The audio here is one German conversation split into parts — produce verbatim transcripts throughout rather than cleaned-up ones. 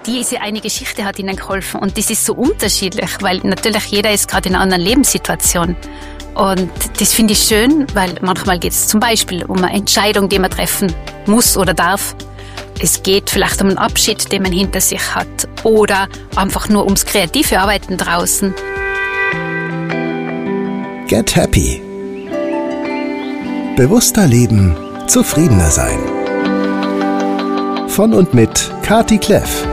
diese eine Geschichte hat ihnen geholfen. Und das ist so unterschiedlich, weil natürlich jeder ist gerade in einer anderen Lebenssituation. Und das finde ich schön, weil manchmal geht es zum Beispiel um eine Entscheidung, die man treffen muss oder darf. Es geht vielleicht um einen Abschied, den man hinter sich hat. Oder einfach nur ums kreative Arbeiten draußen. Get Happy. Bewusster leben, zufriedener sein. Von und mit Kati Kleff.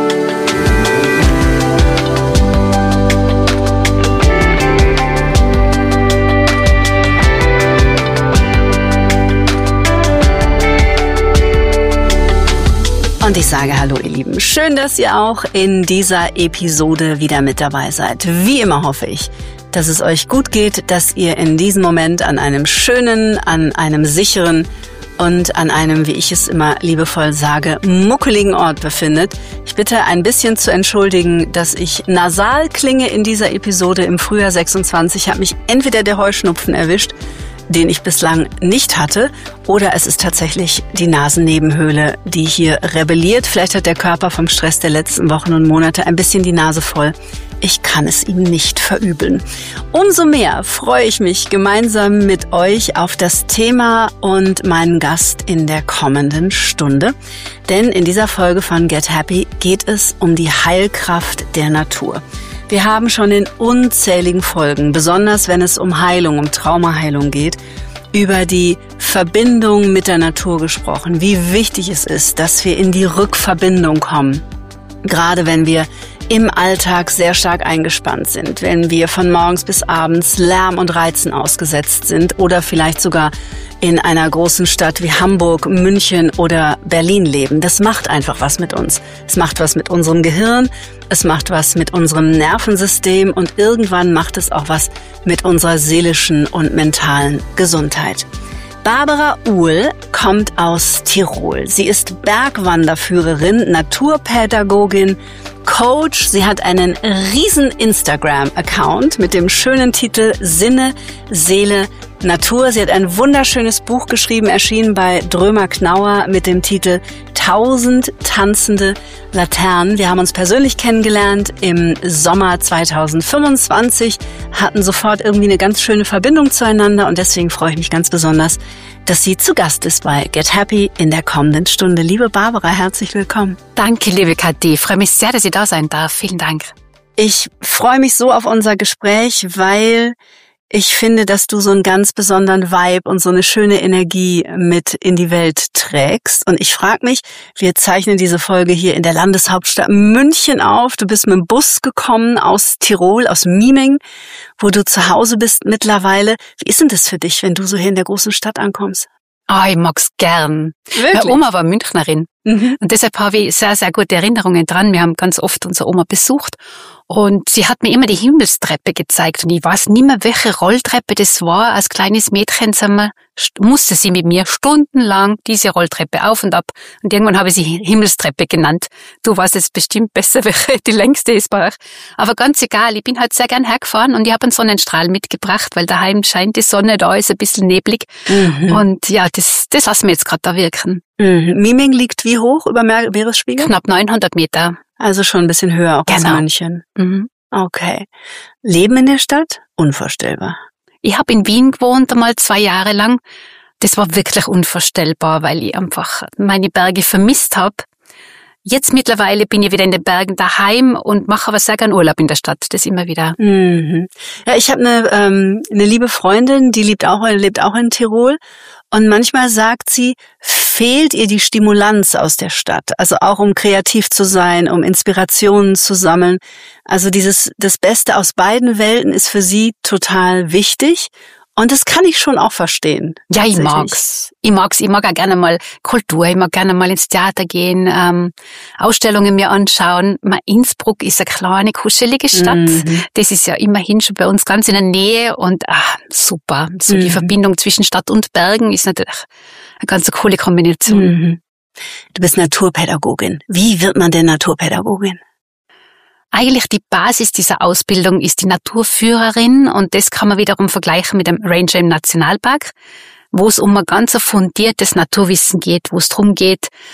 Und ich sage hallo ihr Lieben, schön, dass ihr auch in dieser Episode wieder mit dabei seid. Wie immer hoffe ich, dass es euch gut geht, dass ihr in diesem Moment an einem schönen, an einem sicheren und an einem, wie ich es immer liebevoll sage, muckeligen Ort befindet. Ich bitte ein bisschen zu entschuldigen, dass ich nasal klinge in dieser Episode. Im Frühjahr sechsundzwanzig hat mich entweder der Heuschnupfen erwischt, den ich bislang nicht hatte, oder es ist tatsächlich die Nasennebenhöhle, die hier rebelliert. Vielleicht hat der Körper vom Stress der letzten Wochen und Monate ein bisschen die Nase voll. Ich kann es ihm nicht verübeln. Umso mehr freue ich mich gemeinsam mit euch auf das Thema und meinen Gast in der kommenden Stunde. Denn in dieser Folge von Get Happy geht es um die Heilkraft der Natur. Wir haben schon in unzähligen Folgen, besonders wenn es um Heilung, um Traumaheilung geht, über die Verbindung mit der Natur gesprochen, wie wichtig es ist, dass wir in die Rückverbindung kommen. Gerade wenn wir im Alltag sehr stark eingespannt sind, wenn wir von morgens bis abends Lärm und Reizen ausgesetzt sind oder vielleicht sogar in einer großen Stadt wie Hamburg, München oder Berlin leben. Das macht einfach was mit uns. Es macht was mit unserem Gehirn, es macht was mit unserem Nervensystem und irgendwann macht es auch was mit unserer seelischen und mentalen Gesundheit. Barbara Uhl kommt aus Tirol. Sie ist Bergwanderführerin, Naturpädagogin, Coach. Sie hat einen riesen Instagram-Account mit dem schönen Titel Sinne, Seele, Natur. Sie hat ein wunderschönes Buch geschrieben, erschienen bei Drömer Knauer mit dem Titel Tausend tanzende Laternen. Wir haben uns persönlich kennengelernt im Sommer zweitausendfünfundzwanzig, hatten sofort irgendwie eine ganz schöne Verbindung zueinander und deswegen freue ich mich ganz besonders, dass sie zu Gast ist bei Get Happy in der kommenden Stunde. Liebe Barbara, herzlich willkommen. Danke, liebe Kathi. Ich freue mich sehr, dass ich da sein darf. Vielen Dank. Ich freue mich so auf unser Gespräch, weil ich finde, dass du so einen ganz besonderen Vibe und so eine schöne Energie mit in die Welt trägst. Und ich frage mich, wir zeichnen diese Folge hier in der Landeshauptstadt München auf. Du bist mit dem Bus gekommen aus Tirol, aus Mieming, wo du zu Hause bist mittlerweile. Wie ist denn das für dich, wenn du so hier in der großen Stadt ankommst? Ah, oh, ich mag's gern. Wirklich? Meine Oma war Münchnerin. Mhm. Und deshalb habe ich sehr, sehr gute Erinnerungen dran. Wir haben ganz oft unsere Oma besucht. Und sie hat mir immer die Himmelstreppe gezeigt. Und ich weiß nicht mehr, welche Rolltreppe das war. Als kleines Mädchen sagen wir, musste sie mit mir stundenlang diese Rolltreppe auf und ab. Und irgendwann habe ich sie Himmelstreppe genannt. Du weißt es bestimmt besser, welche die längste ist bei euch. Aber ganz egal, ich bin halt sehr gern hergefahren und ich habe einen Sonnenstrahl mitgebracht, weil daheim scheint die Sonne, da ist ein bisschen neblig. Mhm. Und ja, das, das lassen wir jetzt gerade da wirken. Mhm. Mieming liegt wie hoch über Meeresspiegel? Knapp neunhundert Meter. Also schon ein bisschen höher auch als genau. München. Mhm. Okay. Leben in der Stadt? Unvorstellbar. Ich habe in Wien gewohnt, einmal zwei Jahre lang. Das war wirklich unvorstellbar, weil ich einfach meine Berge vermisst habe. Jetzt mittlerweile bin ich wieder in den Bergen daheim und mache aber sehr gern Urlaub in der Stadt. Das immer wieder. Mhm. Ja, ich habe eine ähm, eine liebe Freundin, die lebt auch lebt auch in Tirol. Und manchmal sagt sie, fehlt ihr die Stimulanz aus der Stadt. Also auch um kreativ zu sein, um Inspirationen zu sammeln. Also dieses, das Beste aus beiden Welten ist für sie total wichtig. Und das kann ich schon auch verstehen. Ja, ich mag's. Ich mag's. Ich mag auch gerne mal Kultur. Ich mag gerne mal ins Theater gehen, ähm, Ausstellungen mir anschauen. Ma, Innsbruck ist eine kleine, kuschelige Stadt. Mhm. Das ist ja immerhin schon bei uns ganz in der Nähe und ah, super. So mhm. die Verbindung zwischen Stadt und Bergen ist natürlich eine ganz coole Kombination. Mhm. Du bist Naturpädagogin. Wie wird man denn Naturpädagogin? Eigentlich die Basis dieser Ausbildung ist die Naturführerin und das kann man wiederum vergleichen mit dem Ranger im Nationalpark, wo es um ein ganz fundiertes Naturwissen geht, wo es darum geht,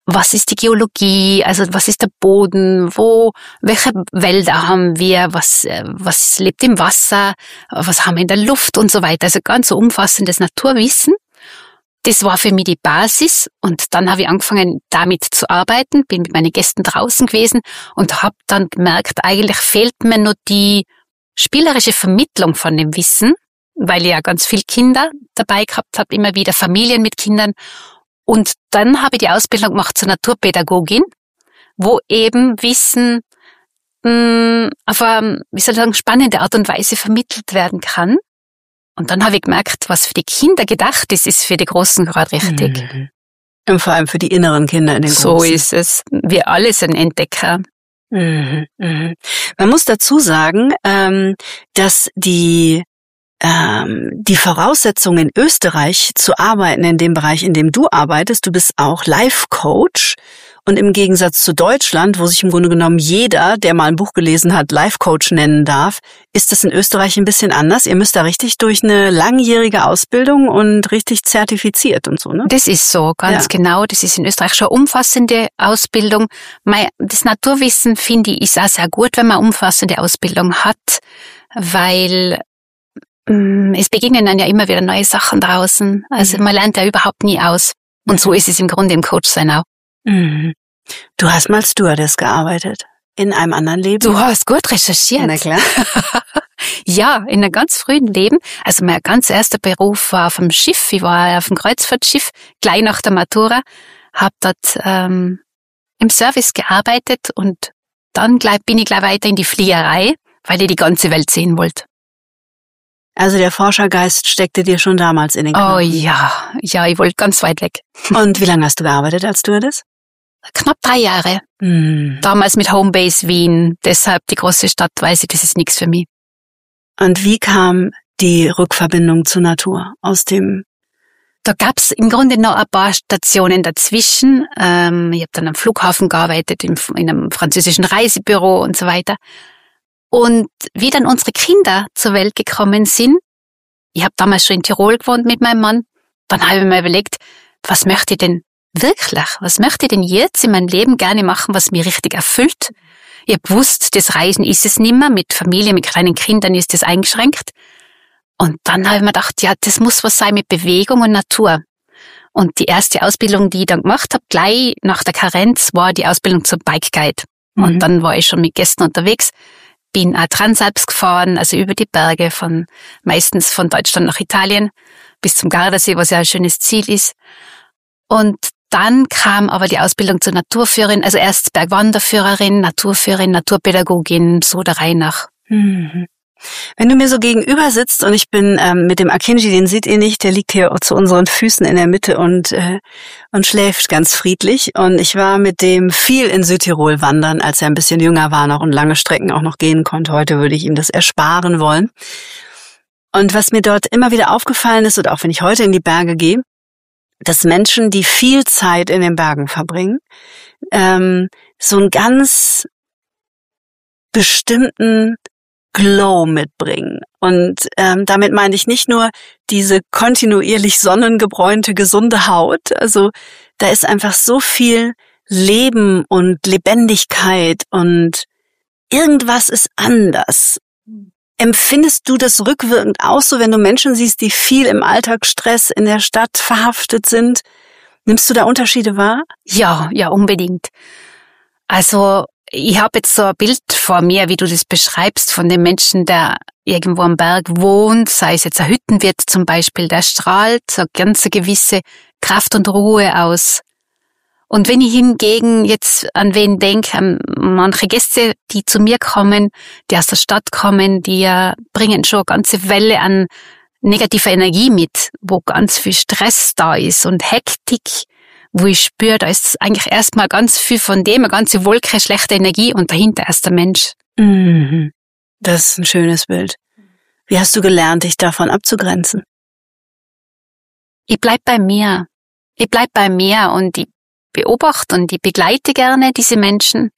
was ist die Geologie, also was ist der Boden, wo, welche Wälder haben wir, was, was lebt im Wasser, was haben wir in der Luft und so weiter. Also ganz so umfassendes Naturwissen. Das war für mich die Basis und dann habe ich angefangen, damit zu arbeiten, bin mit meinen Gästen draußen gewesen und habe dann gemerkt, eigentlich fehlt mir noch die spielerische Vermittlung von dem Wissen, weil ich ja ganz viele Kinder dabei gehabt habe, immer wieder Familien mit Kindern. Und dann habe ich die Ausbildung gemacht zur Naturpädagogin, wo eben Wissen mh, auf eine, wie soll ich sagen, spannende Art und Weise vermittelt werden kann. Und dann habe ich gemerkt, was für die Kinder gedacht ist, ist für die Großen gerade richtig. Mhm. Und vor allem für die inneren Kinder in den Großen. So ist es. Wir alle sind Entdecker. Mhm. Mhm. Man muss dazu sagen, ähm, dass die ähm, die Voraussetzung in Österreich zu arbeiten in dem Bereich, in dem du arbeitest, du bist auch Life-Coach. Und im Gegensatz zu Deutschland, wo sich im Grunde genommen jeder, der mal ein Buch gelesen hat, Life-Coach nennen darf, ist das in Österreich ein bisschen anders. Ihr müsst da richtig durch eine langjährige Ausbildung und richtig zertifiziert und so, ne? Das ist so, ganz Ja. genau. Das ist in Österreich schon eine umfassende Ausbildung. Mei, das Naturwissen, finde ich, ist auch sehr gut, wenn man eine umfassende Ausbildung hat, weil mh, es begegnen dann ja immer wieder neue Sachen draußen. Also Mhm. man lernt ja überhaupt nie aus. Und so ist es im Grunde im Coachsein auch. Mhm. Du hast mal Stewardess gearbeitet. In einem anderen Leben? Du hast gut recherchiert. Na klar. Ja, in einem ganz frühen Leben. Also mein ganz erster Beruf war auf dem Schiff. Ich war auf dem Kreuzfahrtschiff, gleich nach der Matura. Hab dort ähm, im Service gearbeitet und dann gleich, bin ich gleich weiter in die Fliegerei, weil ich die ganze Welt sehen wollte. Also der Forschergeist steckte dir schon damals in den Knochen. Oh ja, ja, ich wollte ganz weit weg. Und wie lange hast du gearbeitet als Stewardess? Knapp drei Jahre. Mhm. Damals mit Homebase Wien. Deshalb die große Stadt, weiß ich, das ist nichts für mich. Und wie kam die Rückverbindung zur Natur aus dem... Da gab's im Grunde noch ein paar Stationen dazwischen. Ähm, ich habe dann am Flughafen gearbeitet, in, in einem französischen Reisebüro und so weiter. Und wie dann unsere Kinder zur Welt gekommen sind, ich habe damals schon in Tirol gewohnt mit meinem Mann, dann habe ich mir überlegt, was möchte ich denn wirklich, was möchte ich denn jetzt in meinem Leben gerne machen, was mich richtig erfüllt? Ich habe gewusst, das Reisen ist es nimmer, mit Familie, mit kleinen Kindern ist es eingeschränkt. Und dann habe ich mir gedacht, ja, das muss was sein mit Bewegung und Natur. Und die erste Ausbildung, die ich dann gemacht habe, gleich nach der Karenz, war die Ausbildung zum Bike Guide. Mhm. Und dann war ich schon mit Gästen unterwegs, bin auch Transalps gefahren, also über die Berge, von meistens von Deutschland nach Italien bis zum Gardasee, was ja ein schönes Ziel ist. Und dann kam aber die Ausbildung zur Naturführerin, also erst Bergwanderführerin, Naturführerin, Naturpädagogin, so der Reihe nach. Mhm. Wenn du mir so gegenüber sitzt und ich bin ähm, mit dem Akinji, den seht ihr nicht, der liegt hier zu unseren Füßen in der Mitte und äh, und schläft ganz friedlich. Und ich war mit dem viel in Südtirol wandern, als er ein bisschen jünger war noch und lange Strecken auch noch gehen konnte. Heute würde ich ihm das ersparen wollen. Und was mir dort immer wieder aufgefallen ist, und auch wenn ich heute in die Berge gehe, dass Menschen, die viel Zeit in den Bergen verbringen, ähm, so einen ganz bestimmten Glow mitbringen. Und ähm, damit meine ich nicht nur diese kontinuierlich sonnengebräunte, gesunde Haut. Also da ist einfach so viel Leben und Lebendigkeit und irgendwas ist anders. Empfindest du das rückwirkend auch so, wenn du Menschen siehst, die viel im Alltagsstress in der Stadt verhaftet sind? Nimmst du da Unterschiede wahr? Ja, ja, unbedingt. Also ich habe jetzt so ein Bild vor mir, wie du das beschreibst, von dem Menschen, der irgendwo am Berg wohnt, sei es jetzt ein Hüttenwirt zum Beispiel, der strahlt so ganz eine gewisse Kraft und Ruhe aus. Und wenn ich hingegen jetzt an wen denke, an manche Gäste, die zu mir kommen, die aus der Stadt kommen, die ja bringen schon eine ganze Welle an negativer Energie mit, wo ganz viel Stress da ist und Hektik, wo ich spüre, da ist eigentlich erstmal ganz viel von dem, eine ganze Wolke schlechter Energie und dahinter erst der Mensch. Mhm. Das ist ein schönes Bild. Wie hast du gelernt, dich davon abzugrenzen? Ich bleib bei mir. Ich bleib bei mir und ich beobachte und ich begleite gerne diese Menschen.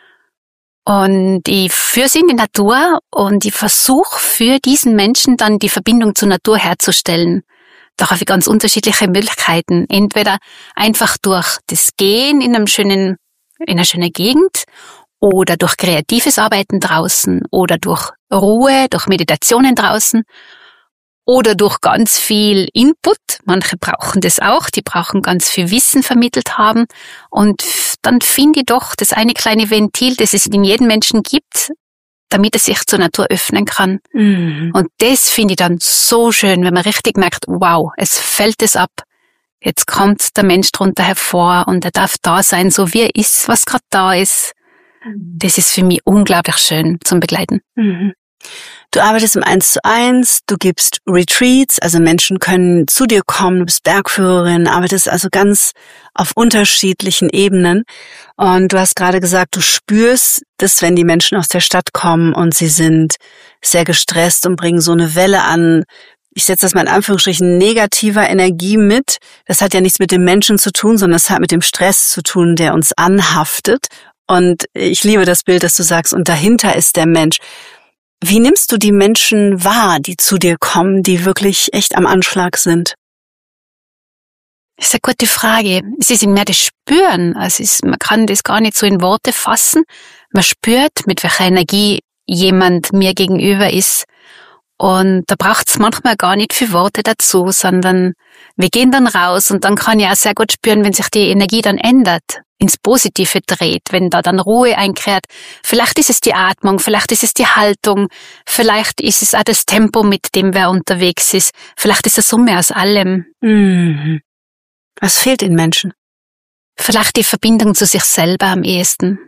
Und ich führe sie in die Natur und ich versuche für diesen Menschen dann die Verbindung zur Natur herzustellen. da habe ich ganz unterschiedliche Möglichkeiten. Entweder einfach durch das Gehen in einem schönen, in einer schönen Gegend oder durch kreatives Arbeiten draußen oder durch Ruhe, durch Meditationen draußen oder durch ganz viel Input. Manche brauchen das auch, die brauchen ganz viel Wissen vermittelt haben. Und dann finde ich doch das eine kleine Ventil, das es in jedem Menschen gibt, damit er sich zur Natur öffnen kann. Mhm. Und das finde ich dann so schön, wenn man richtig merkt, wow, es fällt es ab. Jetzt kommt der Mensch drunter hervor und er darf da sein, so wie er ist, was gerade da ist. Mhm. Das ist für mich unglaublich schön zum Begleiten. Mhm. Du arbeitest im Eins zu Eins, du gibst Retreats, also Menschen können zu dir kommen, du bist Bergführerin, arbeitest also ganz auf unterschiedlichen Ebenen. Und du hast gerade gesagt, du spürst das, wenn die Menschen aus der Stadt kommen und sie sind sehr gestresst und bringen so eine Welle an, ich setze das mal in Anführungsstrichen, negativer Energie mit. Das hat ja nichts mit dem Menschen zu tun, sondern es hat mit dem Stress zu tun, der uns anhaftet. Und ich liebe das Bild, dass du sagst, und dahinter ist der Mensch. Wie nimmst du die Menschen wahr, die zu dir kommen, die wirklich echt am Anschlag sind? Das ist eine gute Frage. Es ist mehr das Spüren. Also es ist, man kann das gar nicht so in Worte fassen. Man spürt, mit welcher Energie jemand mir gegenüber ist. Und da braucht es manchmal gar nicht viel Worte dazu, sondern wir gehen dann raus und dann kann ich auch sehr gut spüren, wenn sich die Energie dann ändert, ins Positive dreht, wenn da dann Ruhe einkehrt. Vielleicht ist es die Atmung, vielleicht ist es die Haltung, vielleicht ist es auch das Tempo, mit dem wer unterwegs ist, vielleicht ist es Summe aus allem. Mhm. Was fehlt den Menschen? Vielleicht die Verbindung zu sich selber am ehesten.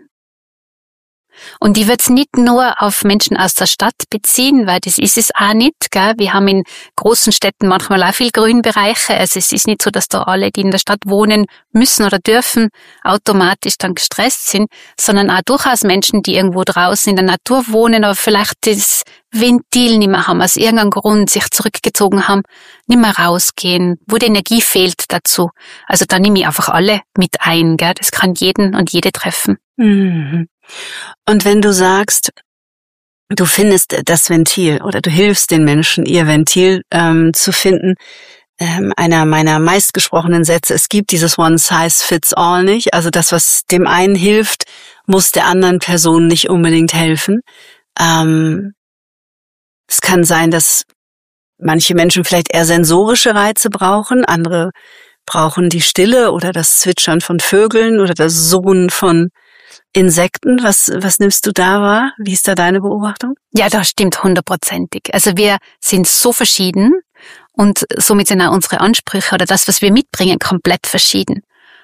Und ich würde es nicht nur auf Menschen aus der Stadt beziehen, weil das ist es auch nicht, gell? Wir haben in großen Städten manchmal auch viel Grünbereiche. Also es ist nicht so, dass da alle, die in der Stadt wohnen müssen oder dürfen, automatisch dann gestresst sind, sondern auch durchaus Menschen, die irgendwo draußen in der Natur wohnen, aber vielleicht das Ventil nicht mehr haben, aus irgendeinem Grund sich zurückgezogen haben, nicht mehr rausgehen, wo die Energie fehlt dazu. Also da nehme ich einfach alle mit ein, gell? Das kann jeden und jede treffen. Mhm. Und wenn du sagst, du findest das Ventil oder du hilfst den Menschen, ihr Ventil ähm, zu finden, ähm, einer meiner meistgesprochenen Sätze, es gibt dieses One Size Fits All nicht, also das, was dem einen hilft, muss der anderen Person nicht unbedingt helfen. Ähm, es kann sein, dass manche Menschen vielleicht eher sensorische Reize brauchen, andere brauchen die Stille oder das Zwitschern von Vögeln oder das Surren von Insekten. Was, was nimmst du da wahr? Wie ist da deine Beobachtung? Ja, das stimmt hundertprozentig. Also wir sind so verschieden und somit sind auch unsere Ansprüche oder das, was wir mitbringen, komplett verschieden.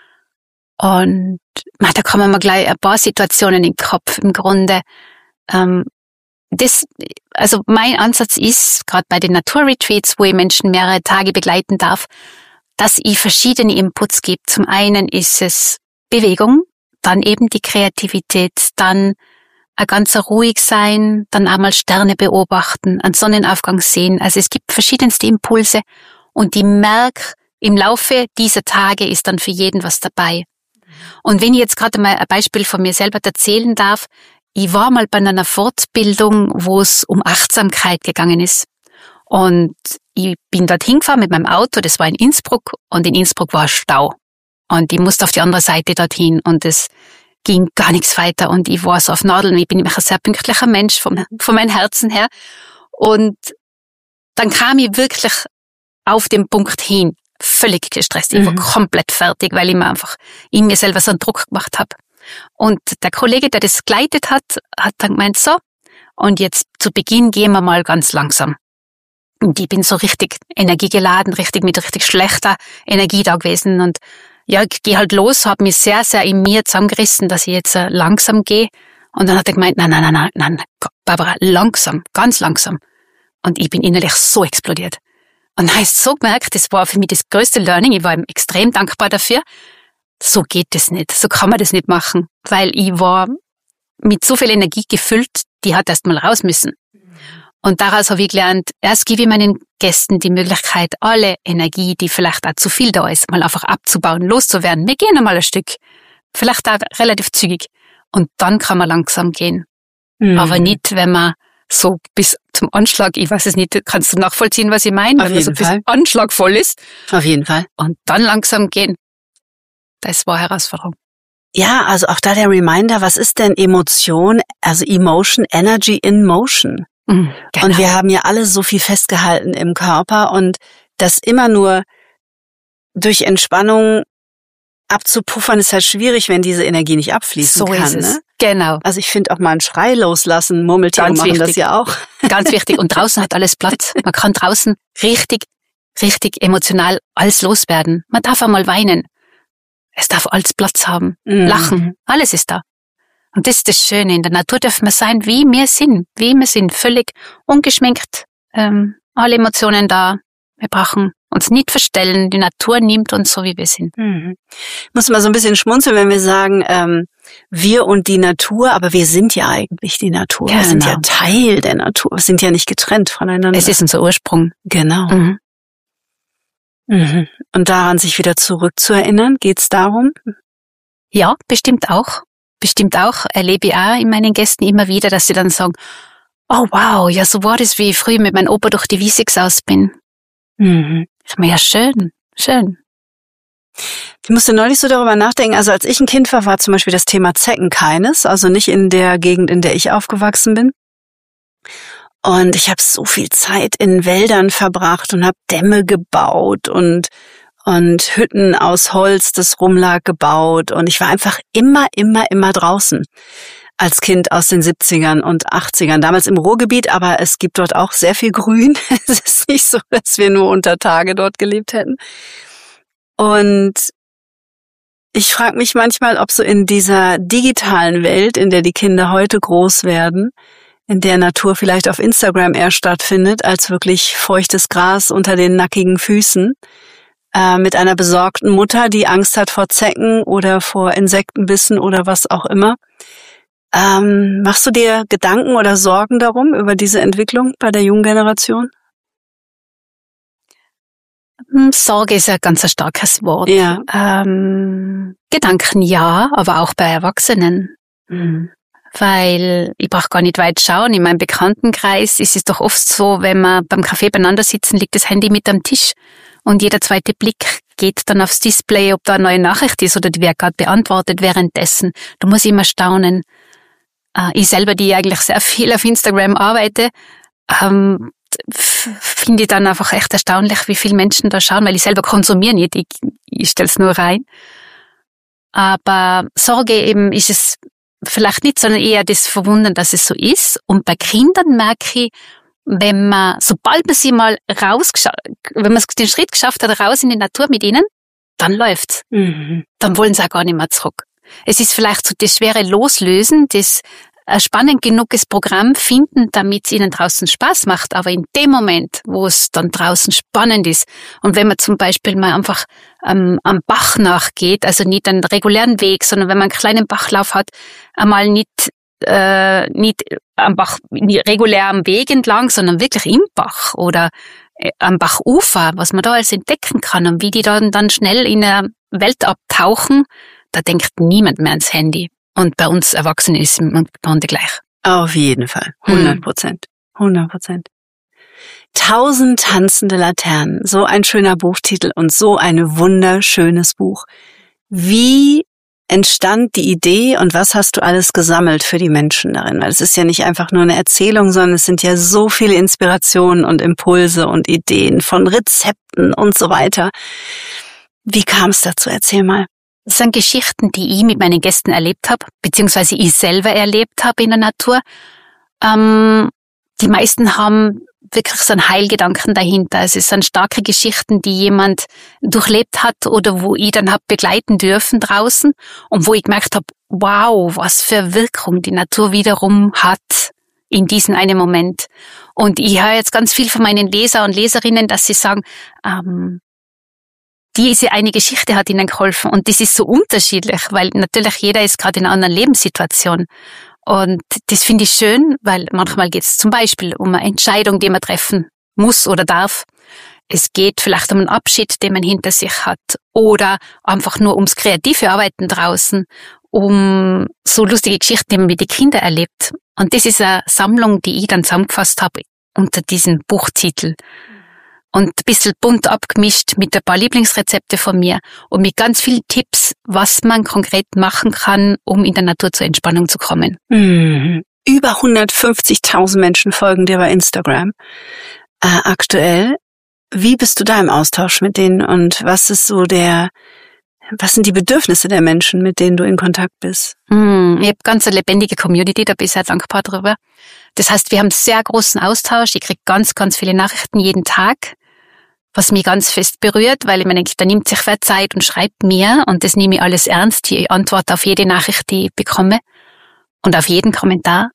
Und da kommen mir gleich ein paar Situationen in den Kopf im Grunde. Ähm, das, also mein Ansatz ist, gerade bei den Naturretreats, wo ich Menschen mehrere Tage begleiten darf, dass ich verschiedene Inputs gebe. Zum einen ist es Bewegung, dann eben die Kreativität, dann ein ganzer ruhig sein, dann einmal Sterne beobachten, einen Sonnenaufgang sehen. Also es gibt verschiedenste Impulse und ich merke, im Laufe dieser Tage ist dann für jeden was dabei. Und wenn ich jetzt gerade mal ein Beispiel von mir selber erzählen darf, ich war mal bei einer Fortbildung, wo es um Achtsamkeit gegangen ist. Und ich bin dort hingefahren mit meinem Auto, das war in Innsbruck, und in Innsbruck war Stau. Und ich musste auf die andere Seite dorthin und es ging gar nichts weiter und ich war so auf Nadeln. Ich bin nämlich ein sehr pünktlicher Mensch von, von meinem Herzen her. Und dann kam ich wirklich auf den Punkt hin, völlig gestresst. Ich war mhm. komplett fertig, weil ich mir einfach in mir selber so einen Druck gemacht habe. Und der Kollege, der das geleitet hat, hat dann gemeint, so, und jetzt zu Beginn gehen wir mal ganz langsam. Und ich bin so richtig energiegeladen, richtig mit richtig schlechter Energie da gewesen und ja, ich gehe halt los, habe mich sehr, sehr in mir zusammengerissen, dass ich jetzt äh, langsam gehe. Und dann hat er gemeint, nein, nein, nein, nein, nein, Barbara, langsam, ganz langsam. Und ich bin innerlich so explodiert. Und dann habe ich so gemerkt, das war für mich das größte Learning, ich war ihm extrem dankbar dafür. So geht das nicht, so kann man das nicht machen, weil ich war mit so viel Energie gefüllt, die hat erst mal raus müssen. Und daraus habe ich gelernt, erst gebe ich meinen Gästen die Möglichkeit, alle Energie, die vielleicht auch zu viel da ist, mal einfach abzubauen, loszuwerden. Wir gehen einmal ein Stück, vielleicht auch relativ zügig. Und dann kann man langsam gehen. Mhm. Aber nicht, wenn man so bis zum Anschlag, ich weiß es nicht, kannst du nachvollziehen, was ich meine? Auf wenn man so jeden bis Fall. Anschlag voll ist. Auf jeden Fall. Und dann langsam gehen. Das war Herausforderung. Ja, also auch da der Reminder, was ist denn Emotion? Also Emotion, Energy in Motion. Mhm, genau. Und wir haben ja alle so viel festgehalten im Körper und das immer nur durch Entspannung abzupuffern ist halt schwierig, wenn diese Energie nicht abfließen so kann. ist es. Ne? Genau. Also ich finde auch mal einen Schrei loslassen, Murmeltiere Ganz machen wichtig. das ja auch. Ganz wichtig. Und draußen hat alles Platz. Man kann draußen richtig, richtig emotional alles loswerden. Man darf einmal weinen. Es darf alles Platz haben. Mhm. Lachen. Alles ist da. Und das ist das Schöne. In der Natur dürfen wir sein, wie wir sind. Wie wir sind. Völlig ungeschminkt. Ähm, alle Emotionen da. Wir brauchen uns nicht verstellen. Die Natur nimmt uns so, wie wir sind. Mhm. Ich muss mal so ein bisschen schmunzeln, wenn wir sagen, ähm, wir und die Natur, aber wir sind ja eigentlich die Natur. Genau. Wir sind ja Teil der Natur. Wir sind ja nicht getrennt voneinander. Es ist unser Ursprung. Genau. Mhm. Mhm. Und daran sich wieder zurückzuerinnern, geht's darum? Ja, bestimmt auch. Bestimmt auch. Erlebe ich auch in meinen Gästen immer wieder, dass sie dann sagen, oh wow, ja so war das, wie ich früher mit meinem Opa durch die Wiese gesaust bin. Mhm. Ich meine, ja schön, schön. Ich musste neulich so darüber nachdenken, also als ich ein Kind war, war zum Beispiel das Thema Zecken keines, also nicht in der Gegend, in der ich aufgewachsen bin. Und ich habe so viel Zeit in Wäldern verbracht und habe Dämme gebaut und und Hütten aus Holz, das rumlag, gebaut. Und ich war einfach immer, immer, immer draußen als Kind aus den siebzigern und achtzigern. Damals im Ruhrgebiet, aber es gibt dort auch sehr viel Grün. Es ist nicht so, dass wir nur unter Tage dort gelebt hätten. Und ich frage mich manchmal, ob so in dieser digitalen Welt, in der die Kinder heute groß werden, in der Natur vielleicht auf Instagram eher stattfindet, als wirklich feuchtes Gras unter den nackigen Füßen, äh, mit einer besorgten Mutter, die Angst hat vor Zecken oder vor Insektenbissen oder was auch immer. Ähm, machst du dir Gedanken oder Sorgen darum, über diese Entwicklung bei der jungen Generation? Sorge ist ein ganz starkes Wort. Ja. Ähm, Gedanken ja, aber auch bei Erwachsenen. Mhm. Weil ich brauche gar nicht weit schauen. In meinem Bekanntenkreis ist es doch oft so, wenn wir beim Kaffee beieinander sitzen, liegt das Handy mit am Tisch und jeder zweite Blick geht dann aufs Display, ob da eine neue Nachricht ist oder die wird gerade beantwortet währenddessen. Da muss ich immer staunen. Äh, ich selber, die eigentlich sehr viel auf Instagram arbeite, ähm, finde ich dann einfach echt erstaunlich, wie viele Menschen da schauen, weil ich selber konsumiere nicht, ich, ich stelle es nur rein. Aber Sorge eben ist es vielleicht nicht, sondern eher das Verwundern, dass es so ist. Und bei Kindern merke ich, wenn man, sobald man sie mal rausgeschafft, wenn man den Schritt geschafft hat, raus in die Natur mit ihnen, dann läuft's. Mhm. Dann wollen sie auch gar nicht mehr zurück. Es ist vielleicht so das schwere Loslösen, das ein spannend genuges Programm finden, damit es ihnen draußen Spaß macht. Aber in dem Moment, wo es dann draußen spannend ist und wenn man zum Beispiel mal einfach ähm, am Bach nachgeht, also nicht einen regulären Weg, sondern wenn man einen kleinen Bachlauf hat, einmal nicht äh, nicht am Bach, nicht regulär am Weg entlang, sondern wirklich im Bach oder äh, am Bachufer, was man da alles entdecken kann und wie die dann, dann schnell in der Welt abtauchen, da denkt niemand mehr ans Handy. Und bei uns Erwachsenen ist es im Grunde gleich. Auf jeden Fall. hundert Prozent. hundert Prozent. Tausend tanzende Laternen. So ein schöner Buchtitel und so ein wunderschönes Buch. Wie entstand die Idee und was hast du alles gesammelt für die Menschen darin? Weil es ist ja nicht einfach nur eine Erzählung, sondern es sind ja so viele Inspirationen und Impulse und Ideen von Rezepten und so weiter. Wie kam es dazu? Erzähl mal. Das sind Geschichten, die ich mit meinen Gästen erlebt habe, beziehungsweise ich selber erlebt habe in der Natur. Ähm, die meisten haben wirklich so einen Heilgedanken dahinter. Also es sind starke Geschichten, die jemand durchlebt hat oder wo ich dann hab begleiten dürfen draußen und wo ich gemerkt habe, wow, was für Wirkung die Natur wiederum hat in diesem einen Moment. Und ich höre jetzt ganz viel von meinen Leser und Leserinnen, dass sie sagen, ähm, diese eine Geschichte hat ihnen geholfen und das ist so unterschiedlich, weil natürlich jeder ist gerade in einer anderen Lebenssituation und das finde ich schön, weil manchmal geht es zum Beispiel um eine Entscheidung, die man treffen muss oder darf. Es geht vielleicht um einen Abschied, den man hinter sich hat oder einfach nur ums kreative Arbeiten draußen um so lustige Geschichten, die man mit den Kindern erlebt. Und das ist eine Sammlung, die ich dann zusammengefasst habe unter diesem Buchtitel. Und ein bisschen bunt abgemischt mit ein paar Lieblingsrezepte von mir und mit ganz vielen Tipps, was man konkret machen kann, um in der Natur zur Entspannung zu kommen. Mhm. Über hundertfünfzigtausend Menschen folgen dir bei Instagram äh, aktuell. Wie bist du da im Austausch mit denen und was ist so der, was sind die Bedürfnisse der Menschen, mit denen du in Kontakt bist? Mm, ich habe ganz eine lebendige Community, da bin ich sehr dankbar drüber. Das heißt, wir haben sehr großen Austausch. Ich kriege ganz, ganz viele Nachrichten jeden Tag, was mich ganz fest berührt, weil ich mir denke, da nimmt sich wer Zeit und schreibt mir und das nehme ich alles ernst. Ich antworte auf jede Nachricht, die ich bekomme und auf jeden Kommentar.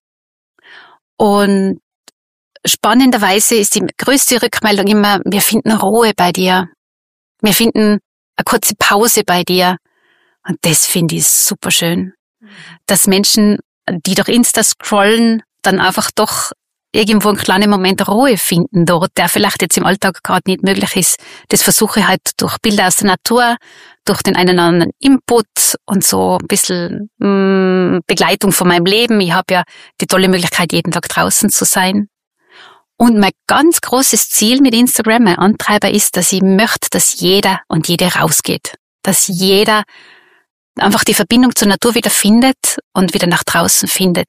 Und spannenderweise ist die größte Rückmeldung immer, wir finden Ruhe bei dir. Wir finden eine kurze Pause bei dir. Und das finde ich super schön. Dass Menschen, die durch Insta scrollen, dann einfach doch irgendwo einen kleinen Moment Ruhe finden dort, der vielleicht jetzt im Alltag gerade nicht möglich ist. Das versuche ich halt durch Bilder aus der Natur, durch den einen oder anderen Input und so ein bisschen mh, Begleitung von meinem Leben. Ich habe ja die tolle Möglichkeit, jeden Tag draußen zu sein. Und mein ganz großes Ziel mit Instagram, mein Antreiber ist, dass ich möchte, dass jeder und jede rausgeht. Dass jeder einfach die Verbindung zur Natur wieder findet und wieder nach draußen findet.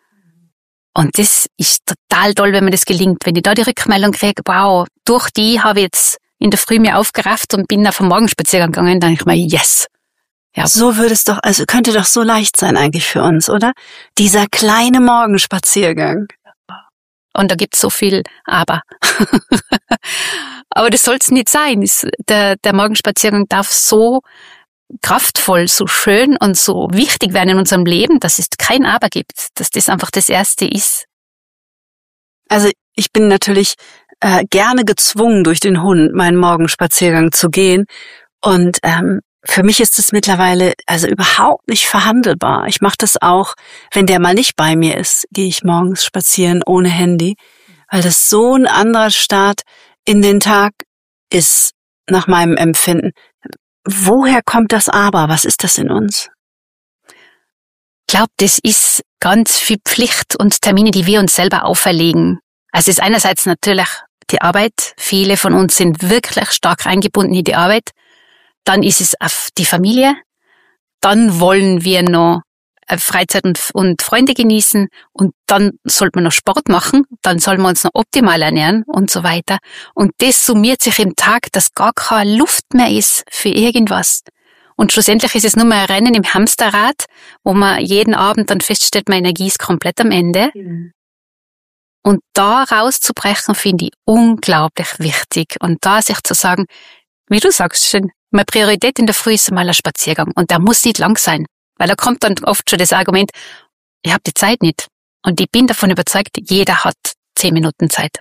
Und das ist total toll, wenn mir das gelingt. Wenn ich da die Rückmeldung kriege, wow, durch die habe ich jetzt in der Früh mir aufgerafft und bin auf einen Morgenspaziergang gegangen, dann denke ich mir, yes. Ja. So würde es doch, also könnte doch so leicht sein eigentlich für uns, oder? Dieser kleine Morgenspaziergang. Und da gibt's so viel Aber. Aber das soll's nicht sein. Der, der Morgenspaziergang darf so kraftvoll, so schön und so wichtig werden in unserem Leben, dass es kein Aber gibt, dass das einfach das Erste ist. Also ich bin natürlich äh, gerne gezwungen, durch den Hund meinen Morgenspaziergang zu gehen und ähm, für mich ist es mittlerweile also überhaupt nicht verhandelbar. Ich mache das auch, wenn der mal nicht bei mir ist, gehe ich morgens spazieren ohne Handy, weil das so ein anderer Start in den Tag ist, nach meinem Empfinden. Woher kommt das Aber? Was ist das in uns? Ich glaube, das ist ganz viel Pflicht und Termine, die wir uns selber auferlegen. Also es ist einerseits natürlich die Arbeit. Viele von uns sind wirklich stark eingebunden in die Arbeit. Dann ist es auf die Familie. Dann wollen wir noch Freizeit und, und Freunde genießen. Und dann sollte man noch Sport machen. Dann sollen wir uns noch optimal ernähren und so weiter. Und das summiert sich im Tag, dass gar keine Luft mehr ist für irgendwas. Und schlussendlich ist es nur mal ein Rennen im Hamsterrad, wo man jeden Abend dann feststellt, meine Energie ist komplett am Ende. Mhm. Und da rauszubrechen, finde ich unglaublich wichtig. Und da sich zu sagen, wie du sagst schon, meine Priorität in der Früh ist einmal ein Spaziergang. Und der muss nicht lang sein. Weil da kommt dann oft schon das Argument, ich habe die Zeit nicht. Und ich bin davon überzeugt, jeder hat zehn Minuten Zeit.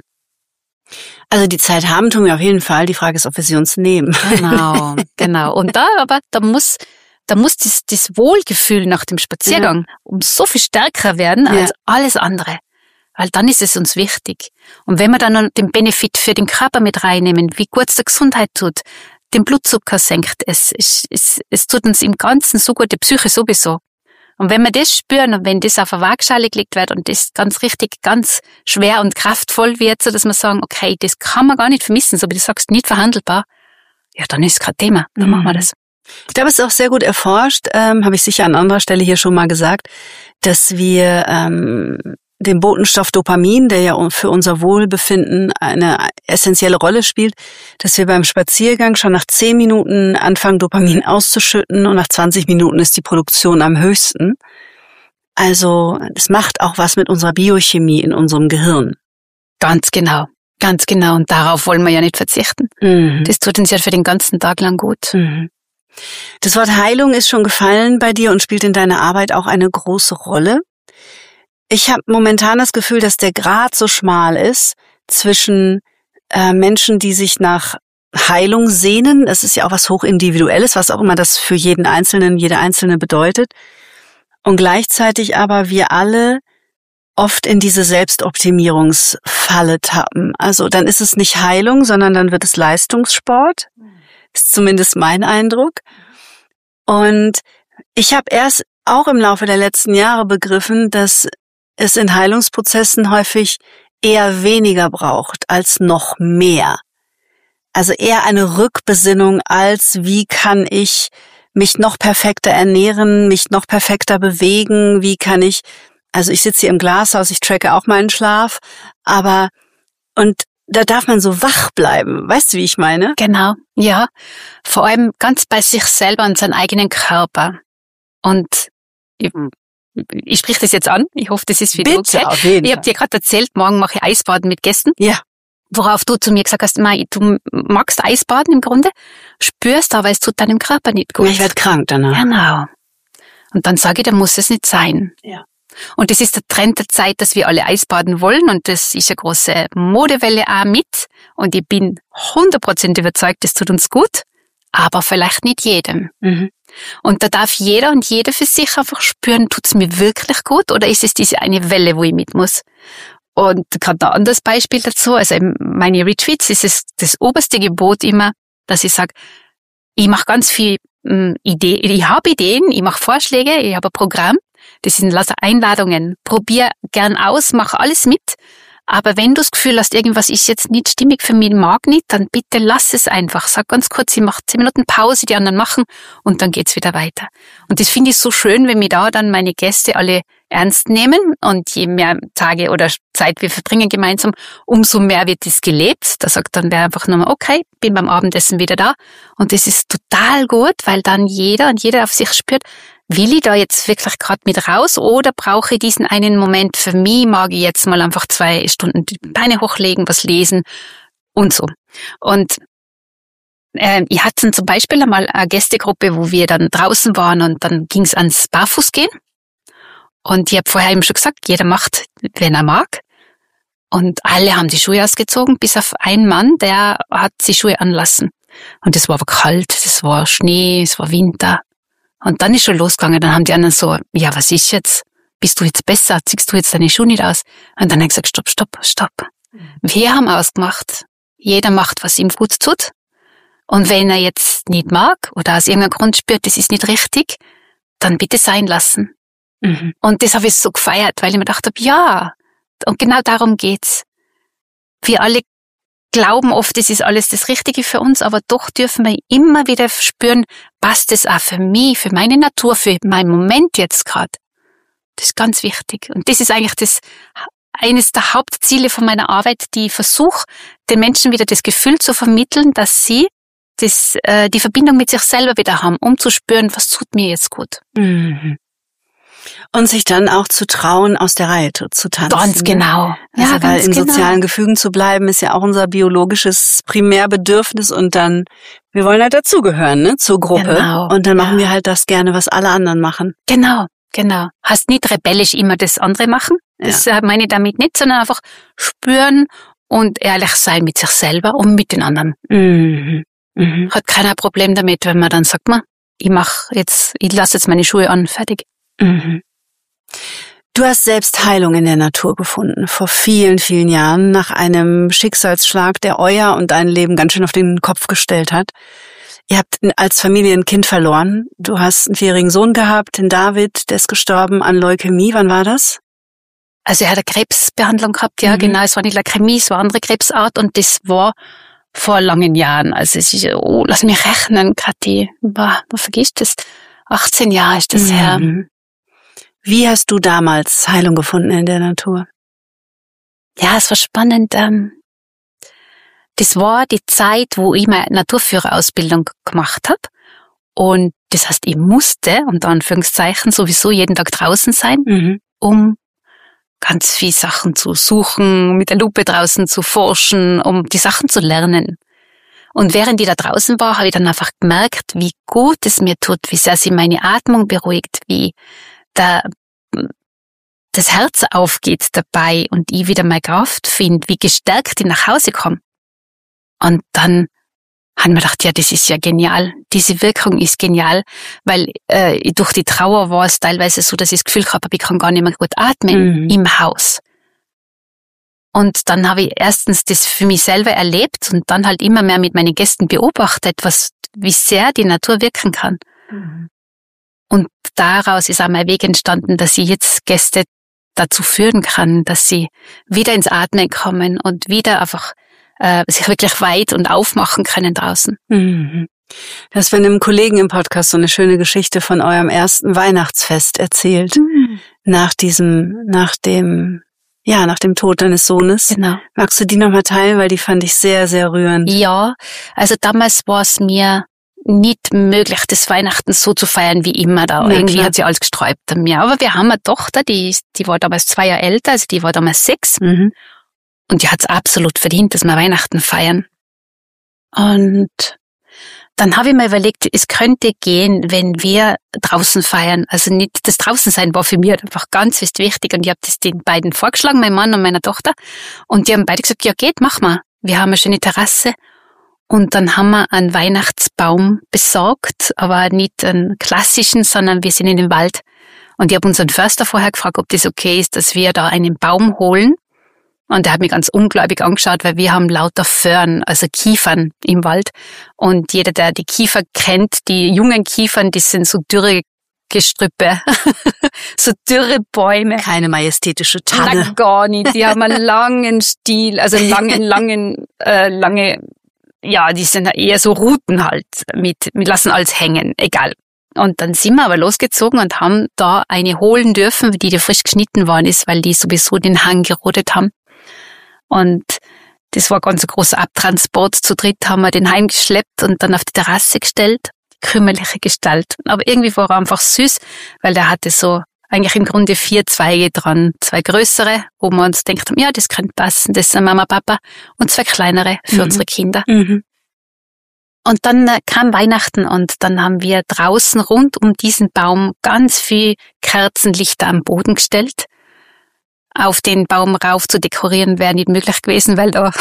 Also die Zeit haben tun wir auf jeden Fall. Die Frage ist, ob wir sie uns nehmen. Genau, genau. Und da aber, da muss, da muss das, das Wohlgefühl nach dem Spaziergang ja. um so viel stärker werden als ja. alles andere. Weil dann ist es uns wichtig. Und wenn wir dann noch den Benefit für den Körper mit reinnehmen, wie gut es der Gesundheit tut, den Blutzucker senkt, es, es, es, es tut uns im Ganzen so gut, die Psyche sowieso. Und wenn wir das spüren und wenn das auf eine Waagschale gelegt wird und das ganz richtig, ganz schwer und kraftvoll wird, so dass wir sagen, okay, das kann man gar nicht vermissen, so wie du sagst, nicht verhandelbar, ja, dann ist es kein Thema, dann mhm. machen wir das. Ich glaube, es ist auch sehr gut erforscht, ähm, habe ich sicher an anderer Stelle hier schon mal gesagt, dass wir ähm, den Botenstoff Dopamin, der ja für unser Wohlbefinden eine essentielle Rolle spielt, dass wir beim Spaziergang schon nach zehn Minuten anfangen, Dopamin auszuschütten und nach zwanzig Minuten ist die Produktion am höchsten. Also das macht auch was mit unserer Biochemie in unserem Gehirn. Ganz genau, ganz genau. Und darauf wollen wir ja nicht verzichten. Mhm. Das tut uns ja für den ganzen Tag lang gut. Mhm. Das Wort Heilung ist schon gefallen bei dir und spielt in deiner Arbeit auch eine große Rolle. Ich habe momentan das Gefühl, dass der Grat so schmal ist zwischen äh, Menschen, die sich nach Heilung sehnen. Das ist ja auch was Hochindividuelles, was auch immer das für jeden Einzelnen, jede Einzelne bedeutet. Und gleichzeitig aber wir alle oft in diese Selbstoptimierungsfalle tappen. Also dann ist es nicht Heilung, sondern dann wird es Leistungssport. Ist zumindest mein Eindruck. Und ich habe erst auch im Laufe der letzten Jahre begriffen, dass es in Heilungsprozessen häufig eher weniger braucht als noch mehr. Also eher eine Rückbesinnung als, wie kann ich mich noch perfekter ernähren, mich noch perfekter bewegen, wie kann ich, also ich sitze hier im Glashaus, ich tracke auch meinen Schlaf, aber, und da darf man so wach bleiben, weißt du, wie ich meine? Genau, ja. Vor allem ganz bei sich selber und seinem eigenen Körper. Und ich, ich sprich das jetzt an, ich hoffe, das ist für dich okay. Auf jeden Ich habe dir gerade erzählt, morgen mache ich Eisbaden mit Gästen. Ja. Worauf du zu mir gesagt hast, Mai, du magst Eisbaden im Grunde, spürst aber, es tut deinem Körper nicht gut. Ich werde krank danach. Genau. Und dann sage ich, da muss es nicht sein. Ja. Und das ist der Trend der Zeit, dass wir alle Eisbaden wollen und das ist eine große Modewelle auch mit. Und ich bin hundert Prozent überzeugt, das tut uns gut, aber vielleicht nicht jedem. Mhm. Und da darf jeder und jede für sich einfach spüren, tut's mir wirklich gut oder ist es diese eine Welle, wo ich mit muss? Und gerade ein anderes Beispiel dazu, also in meine Retreats ist es das oberste Gebot immer, dass ich sage, ich mache ganz viel ähm, Ideen, ich habe Ideen, ich mache Vorschläge, ich habe ein Programm, das sind lauter Einladungen, probier gern aus, mach alles mit, aber wenn du das Gefühl hast, irgendwas ist jetzt nicht stimmig für mich, mag nicht, dann bitte lass es einfach, sag ganz kurz, ich mache zehn Minuten Pause, die anderen machen und dann geht's wieder weiter. Und das finde ich so schön, wenn mir da dann meine Gäste alle ernst nehmen und je mehr Tage oder Zeit wir verbringen gemeinsam, umso mehr wird das gelebt. Da sagt dann wer einfach nur mal, okay, bin beim Abendessen wieder da. Und das ist total gut, weil dann jeder und jeder auf sich spürt, will ich da jetzt wirklich gerade mit raus oder brauche ich diesen einen Moment für mich, mag ich jetzt mal einfach zwei Stunden die Beine hochlegen, was lesen und so. Und äh, ich hatte zum Beispiel einmal eine Gästegruppe, wo wir dann draußen waren und dann ging es ans Barfußgehen. Und ich habe vorher eben schon gesagt, jeder macht, wenn er mag. Und alle haben die Schuhe ausgezogen, bis auf einen Mann, der hat die Schuhe anlassen. Und es war aber kalt, es war Schnee, es war Winter. Und dann ist schon losgegangen, dann haben die anderen so, ja, was ist jetzt? Bist du jetzt besser? Ziehst du jetzt deine Schuhe nicht aus? Und dann habe ich gesagt, stopp, stopp, stopp. Wir haben ausgemacht, jeder macht, was ihm gut tut. Und wenn er jetzt nicht mag oder aus irgendeinem Grund spürt, das ist nicht richtig, dann bitte sein lassen. Mhm. Und das habe ich so gefeiert, weil ich mir gedacht habe, ja, und genau darum geht's. Wir alle glauben oft, das ist alles das Richtige für uns, aber doch dürfen wir immer wieder spüren, passt das auch für mich, für meine Natur, für meinen Moment jetzt gerade. Das ist ganz wichtig. Und das ist eigentlich das eines der Hauptziele von meiner Arbeit, die ich versuche, den Menschen wieder das Gefühl zu vermitteln, dass sie das, äh, die Verbindung mit sich selber wieder haben, um zu spüren, was tut mir jetzt gut. Mhm. Und sich dann auch zu trauen, aus der Reihe zu tanzen. Ganz genau. Also, ja, weil ganz in genau. sozialen Gefügen zu bleiben, ist ja auch unser biologisches Primärbedürfnis und dann, wir wollen halt dazugehören, ne, zur Gruppe. Genau. Und dann machen ja. wir halt das gerne, was alle anderen machen. Genau, genau. Hast nicht rebellisch immer das andere machen. Das ja. meine ich damit nicht, sondern einfach spüren und ehrlich sein mit sich selber und mit den anderen. Mhm. Mhm. Hat keiner Problem damit, wenn man dann sagt, man, ich mach jetzt, ich lasse jetzt meine Schuhe an, fertig. Mhm. Du hast selbst Heilung in der Natur gefunden, vor vielen, vielen Jahren, nach einem Schicksalsschlag, der euer und dein Leben ganz schön auf den Kopf gestellt hat. Ihr habt als Familie ein Kind verloren. Du hast einen vierjährigen Sohn gehabt, den David, der ist gestorben an Leukämie. Wann war das? Also er hat eine Krebsbehandlung gehabt, ja, mhm. genau. Es war nicht Leukämie, es war eine andere Krebsart und das war vor langen Jahren. Also es ist, oh, lass mich rechnen, Kathi. Boah, du vergisst das. achtzehn Jahre ist das mhm. her. Wie hast du damals Heilung gefunden in der Natur? Ja, es war spannend. Das war die Zeit, wo ich meine Naturführerausbildung gemacht habe. Und das heißt, ich musste, unter Anführungszeichen, sowieso jeden Tag draußen sein, mhm. um ganz viele Sachen zu suchen, mit der Lupe draußen zu forschen, um die Sachen zu lernen. Und während ich da draußen war, habe ich dann einfach gemerkt, wie gut es mir tut, wie sehr sie meine Atmung beruhigt, wie da das Herz aufgeht dabei und ich wieder meine Kraft finde, wie gestärkt ich nach Hause komme. Und dann haben wir gedacht, ja, das ist ja genial. Diese Wirkung ist genial, weil äh, durch die Trauer war es teilweise so, dass ich das Gefühl habe, ich kann gar nicht mehr gut atmen mhm. im Haus. Und dann habe ich erstens das für mich selber erlebt und dann halt immer mehr mit meinen Gästen beobachtet, was, wie sehr die Natur wirken kann. Mhm. Und daraus ist auch mein Weg entstanden, dass ich jetzt Gäste dazu führen kann, dass sie wieder ins Atmen kommen und wieder einfach äh, sich wirklich weit und aufmachen können draußen. Mhm. Du hast bei einem Kollegen im Podcast so eine schöne Geschichte von eurem ersten Weihnachtsfest erzählt. Mhm. Nach diesem, nach dem, ja, nach dem Tod deines Sohnes. Genau. Magst du die nochmal teilen, weil die fand ich sehr, sehr rührend. Ja, also damals war es mir nicht möglich, das Weihnachten so zu feiern wie immer da. Na, Irgendwie klar. hat sie alles gesträubt an mir. Aber wir haben eine Tochter, die, die war damals zwei Jahre älter, also die war damals sechs. Mhm. Und die hat es absolut verdient, dass wir Weihnachten feiern. Und dann habe ich mir überlegt, es könnte gehen, wenn wir draußen feiern. Also nicht, das Draußensein war für mich einfach ganz wichtig. Und ich habe das den beiden vorgeschlagen, meinem Mann und meiner Tochter. Und die haben beide gesagt, ja geht, mach mal. Wir haben eine schöne Terrasse. Und dann haben wir einen Weihnachtsbaum besorgt, aber nicht einen klassischen, sondern wir sind in den Wald. Und ich habe unseren Förster vorher gefragt, ob das okay ist, dass wir da einen Baum holen. Und er hat mich ganz ungläubig angeschaut, weil wir haben lauter Föhren, also Kiefern im Wald. Und jeder, der die Kiefer kennt, die jungen Kiefern, die sind so dürre Gestrüppe, so dürre Bäume. Keine majestätische Tanne. Na, gar nicht. Die haben einen langen Stiel, also einen langen, langen, äh, lange, ja, die sind eher so Ruten halt, mit, mit lassen alles hängen, egal. Und dann sind wir aber losgezogen und haben da eine holen dürfen, die da frisch geschnitten worden ist, weil die sowieso den Hang gerodet haben. Und das war ganz ein großer Abtransport. Zu dritt haben wir den heimgeschleppt und dann auf die Terrasse gestellt. Kümmerliche Gestalt. Aber irgendwie war er einfach süß, weil der hatte so eigentlich im Grunde vier Zweige dran. Zwei größere, wo wir uns gedacht haben, ja, das könnte passen, das sind Mama, Papa. Und zwei kleinere für Mhm. unsere Kinder. Mhm. Und dann äh, kam Weihnachten und dann haben wir draußen rund um diesen Baum ganz viel Kerzenlichter am Boden gestellt. Auf den Baum rauf zu dekorieren wäre nicht möglich gewesen, weil da,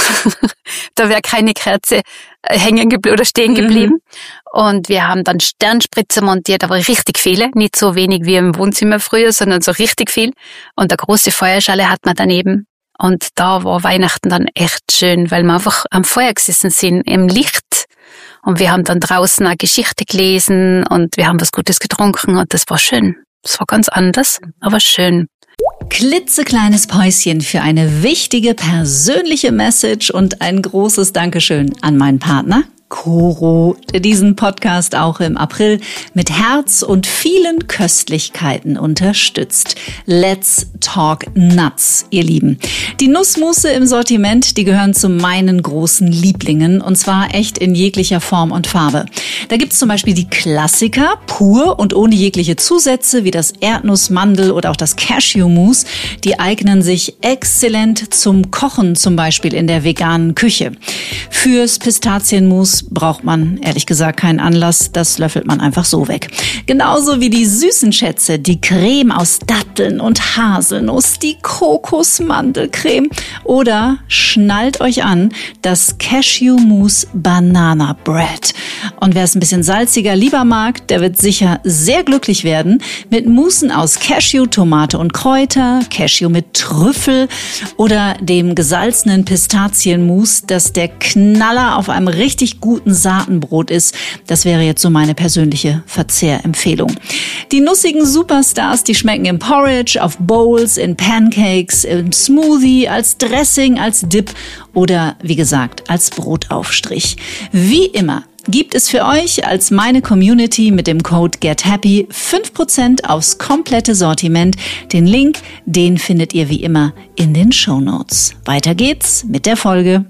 da wäre keine Kerze hängen geblieben oder stehen geblieben. Mhm. Und wir haben dann Sternspritzer montiert, aber richtig viele, nicht so wenig wie im Wohnzimmer früher, sondern so richtig viel. Und eine große Feuerschale hat man daneben. Und da war Weihnachten dann echt schön, weil wir einfach am Feuer gesessen sind, im Licht. Und wir haben dann draußen eine Geschichte gelesen und wir haben was Gutes getrunken und das war schön. Das war ganz anders, aber schön. Klitzekleines Päuschen für eine wichtige persönliche Message und ein großes Dankeschön an meinen Partner Coro, der diesen Podcast auch im April mit Herz und vielen Köstlichkeiten unterstützt. Let's talk nuts, ihr Lieben. Die Nussmusse im Sortiment, die gehören zu meinen großen Lieblingen und zwar echt in jeglicher Form und Farbe. Da gibt's zum Beispiel die Klassiker, pur und ohne jegliche Zusätze, wie das Erdnuss-, Mandel- oder auch das Cashew-Mousse. Die eignen sich exzellent zum Kochen, zum Beispiel in der veganen Küche. Fürs Pistazienmus braucht man ehrlich gesagt keinen Anlass, das löffelt man einfach so weg. Genauso wie die süßen Schätze, die Creme aus Datteln und Haselnuss, die Kokosmandelcreme oder schnallt euch an, das Cashew Mousse Banana Bread. Und wer es ein bisschen salziger lieber mag, der wird sicher sehr glücklich werden mit Moussen aus Cashew, Tomate und Kräuter, Cashew mit Trüffel oder dem gesalzenen Pistazienmus, das der Knaller auf einem richtig guten Saatenbrot ist. Das wäre jetzt so meine persönliche Verzehrempfehlung. Die nussigen Superstars, die schmecken im Porridge, auf Bowls, in Pancakes, im Smoothie, als Dressing, als Dip oder wie gesagt als Brotaufstrich. Wie immer gibt es für euch als meine Community mit dem Code GetHappy fünf Prozent aufs komplette Sortiment. Den Link, den findet ihr wie immer in den Shownotes. Weiter geht's mit der Folge.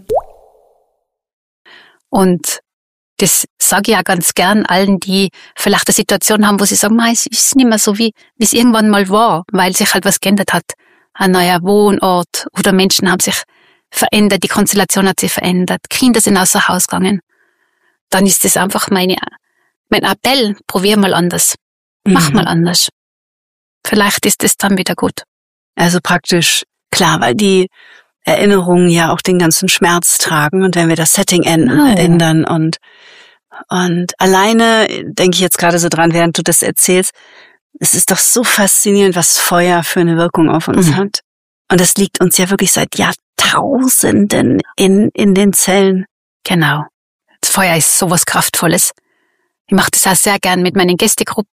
Und das sage ich ja ganz gern allen, die vielleicht eine Situation haben, wo sie sagen, es ist nicht mehr so, wie wie es irgendwann mal war, weil sich halt was geändert hat. Ein neuer Wohnort oder Menschen haben sich verändert, die Konstellation hat sich verändert, Kinder sind außer Haus gegangen. Dann ist das einfach meine, mein Appell, probier mal anders, mach Mhm. mal anders. Vielleicht ist es dann wieder gut. Also praktisch, klar, weil die Erinnerungen ja auch den ganzen Schmerz tragen und wenn wir das Setting ändern, Ah, ja. ändern und und alleine denke ich jetzt gerade so dran, während du das erzählst, es ist doch so faszinierend, was Feuer für eine Wirkung auf uns Mhm. hat. Und das liegt uns ja wirklich seit Jahrtausenden in in den Zellen. Genau. Das Feuer ist sowas Kraftvolles. Ich mache das auch sehr gern mit meinen Gästegruppen.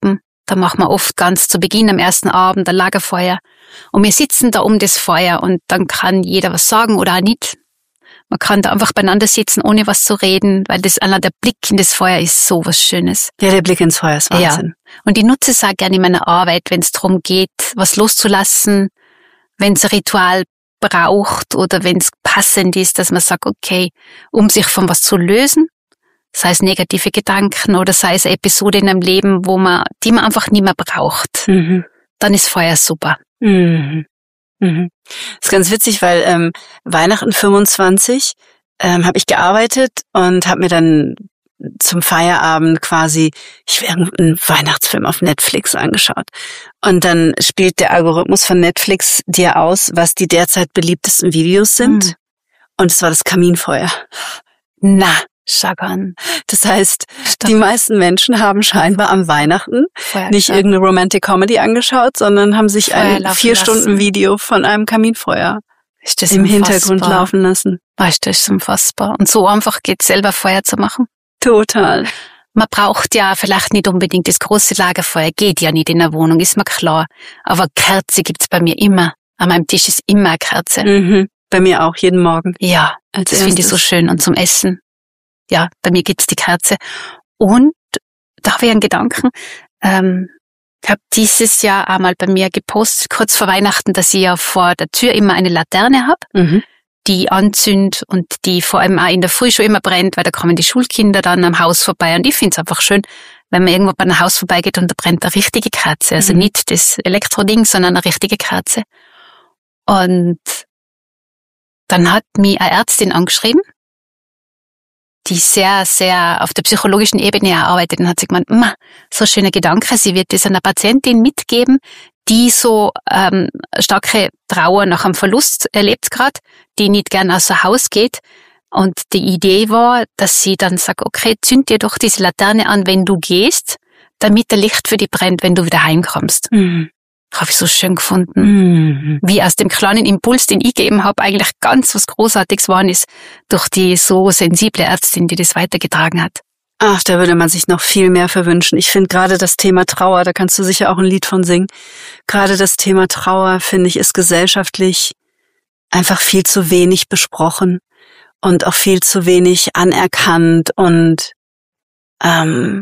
Da machen wir oft ganz zu Beginn am ersten Abend ein Lagerfeuer. Und wir sitzen da um das Feuer und dann kann jeder was sagen oder auch nicht. Man kann da einfach beieinander sitzen, ohne was zu reden, weil das allein der Blick in das Feuer ist so was Schönes. Ja, der Blick ins Feuer ist Wahnsinn. Ja. Und ich nutze es auch gerne in meiner Arbeit, wenn es darum geht, was loszulassen, wenn es ein Ritual braucht oder wenn es passend ist, dass man sagt, okay, um sich von was zu lösen, sei es negative Gedanken oder sei es eine Episode in einem Leben, wo man, die man einfach nicht mehr braucht, Mhm. dann ist Feuer super. Mhm. Mhm. Das ist ganz witzig, weil ähm, Weihnachten fünfundzwanzig ähm, habe ich gearbeitet und habe mir dann zum Feierabend quasi ich irgendeinen Weihnachtsfilm auf Netflix angeschaut. Und dann spielt der Algorithmus von Netflix dir aus, was die derzeit beliebtesten Videos sind. Mhm. Und es war das Kaminfeuer. Na, schau an. Das heißt, Stopp. die meisten Menschen haben scheinbar am Weihnachten Feuer nicht geschaut. irgendeine Romantic Comedy angeschaut, sondern haben sich Feuer ein laufen vier lassen. Stunden Video von einem Kaminfeuer Ist das im unfassbar. Hintergrund laufen lassen. Weißt du, das ist unfassbar. Und so einfach geht selber Feuer zu machen. Total. Man braucht ja vielleicht nicht unbedingt das große Lagerfeuer, geht ja nicht in der Wohnung, ist mir klar. Aber Kerze gibt's bei mir immer. An meinem Tisch ist immer eine Kerze. Mhm. Bei mir auch, jeden Morgen. Ja, Als das finde ich so erstes. schön. Und zum Essen, ja, bei mir gibt's die Kerze. Und da habe ich einen Gedanken. Ähm, ich habe dieses Jahr einmal bei mir gepostet, kurz vor Weihnachten, dass ich ja vor der Tür immer eine Laterne habe, Mhm. die anzündet und die vor allem auch in der Früh schon immer brennt, weil da kommen die Schulkinder dann am Haus vorbei. Und ich finde es einfach schön, wenn man irgendwo bei einem Haus vorbeigeht und da brennt eine richtige Kerze. Also Mhm. nicht das Elektroding, sondern eine richtige Kerze. Und dann hat mich eine Ärztin angeschrieben, die sehr, sehr auf der psychologischen Ebene arbeitet und hat sich gemeint, "Ma, so ein schöner Gedanke, sie wird das einer Patientin mitgeben, die so ähm, starke Trauer nach einem Verlust erlebt gerade, die nicht gern außer Haus geht. Und die Idee war, dass sie dann sagt, okay, zünd dir doch diese Laterne an, wenn du gehst, damit der Licht für dich brennt, wenn du wieder heimkommst. Mhm. Habe ich so schön gefunden. Mhm. Wie aus dem kleinen Impuls, den ich gegeben habe, eigentlich ganz was Großartiges geworden ist, durch die so sensible Ärztin, die das weitergetragen hat. Ach, da würde man sich noch viel mehr verwünschen. Ich finde gerade das Thema Trauer, da kannst du sicher auch ein Lied von singen. Gerade das Thema Trauer, finde ich, ist gesellschaftlich einfach viel zu wenig besprochen und auch viel zu wenig anerkannt und ähm,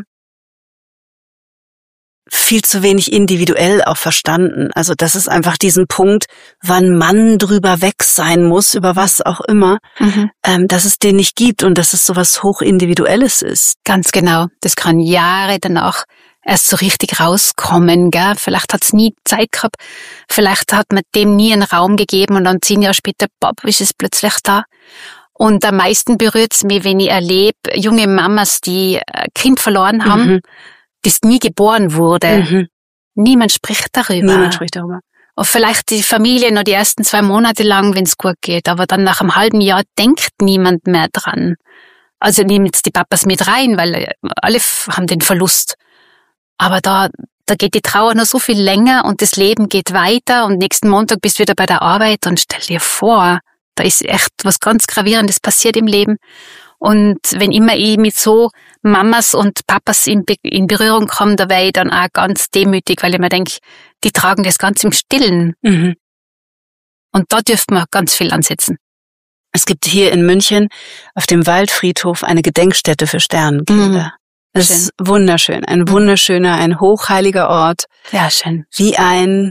viel zu wenig individuell auch verstanden. Also das ist einfach diesen Punkt, wann man drüber weg sein muss, über was auch immer, Mhm. ähm, dass es den nicht gibt und dass es sowas Hochindividuelles ist. Ganz genau. Das kann Jahre danach erst so richtig rauskommen, gell? Vielleicht hat's nie Zeit gehabt, vielleicht hat man dem nie einen Raum gegeben und dann zehn Jahre später, bob, ist es plötzlich da. Und am meisten berührt's mich, wenn ich erlebe, junge Mamas, die ein Kind verloren haben, Mhm. das nie geboren wurde. Mhm. Niemand spricht darüber. Niemand spricht darüber. Und vielleicht die Familie noch die ersten zwei Monate lang, wenn es gut geht, aber dann nach einem halben Jahr denkt niemand mehr dran. Also nehmen jetzt die Papas mit rein, weil alle f- haben den Verlust. Aber da, da geht die Trauer noch so viel länger und das Leben geht weiter und nächsten Montag bist du wieder bei der Arbeit und stell dir vor, da ist echt was ganz Gravierendes passiert im Leben. Und wenn immer ich mit so Mamas und Papas in, Be- in Berührung komme, da wäre ich dann auch ganz demütig, weil ich mir denke, die tragen das ganz im Stillen. Mhm. Und da dürfte man ganz viel ansetzen. Es gibt hier in München auf dem Waldfriedhof eine Gedenkstätte für Sternenkinder. Es ist wunderschön, ein wunderschöner, ein hochheiliger Ort, Ja, schön. wie ein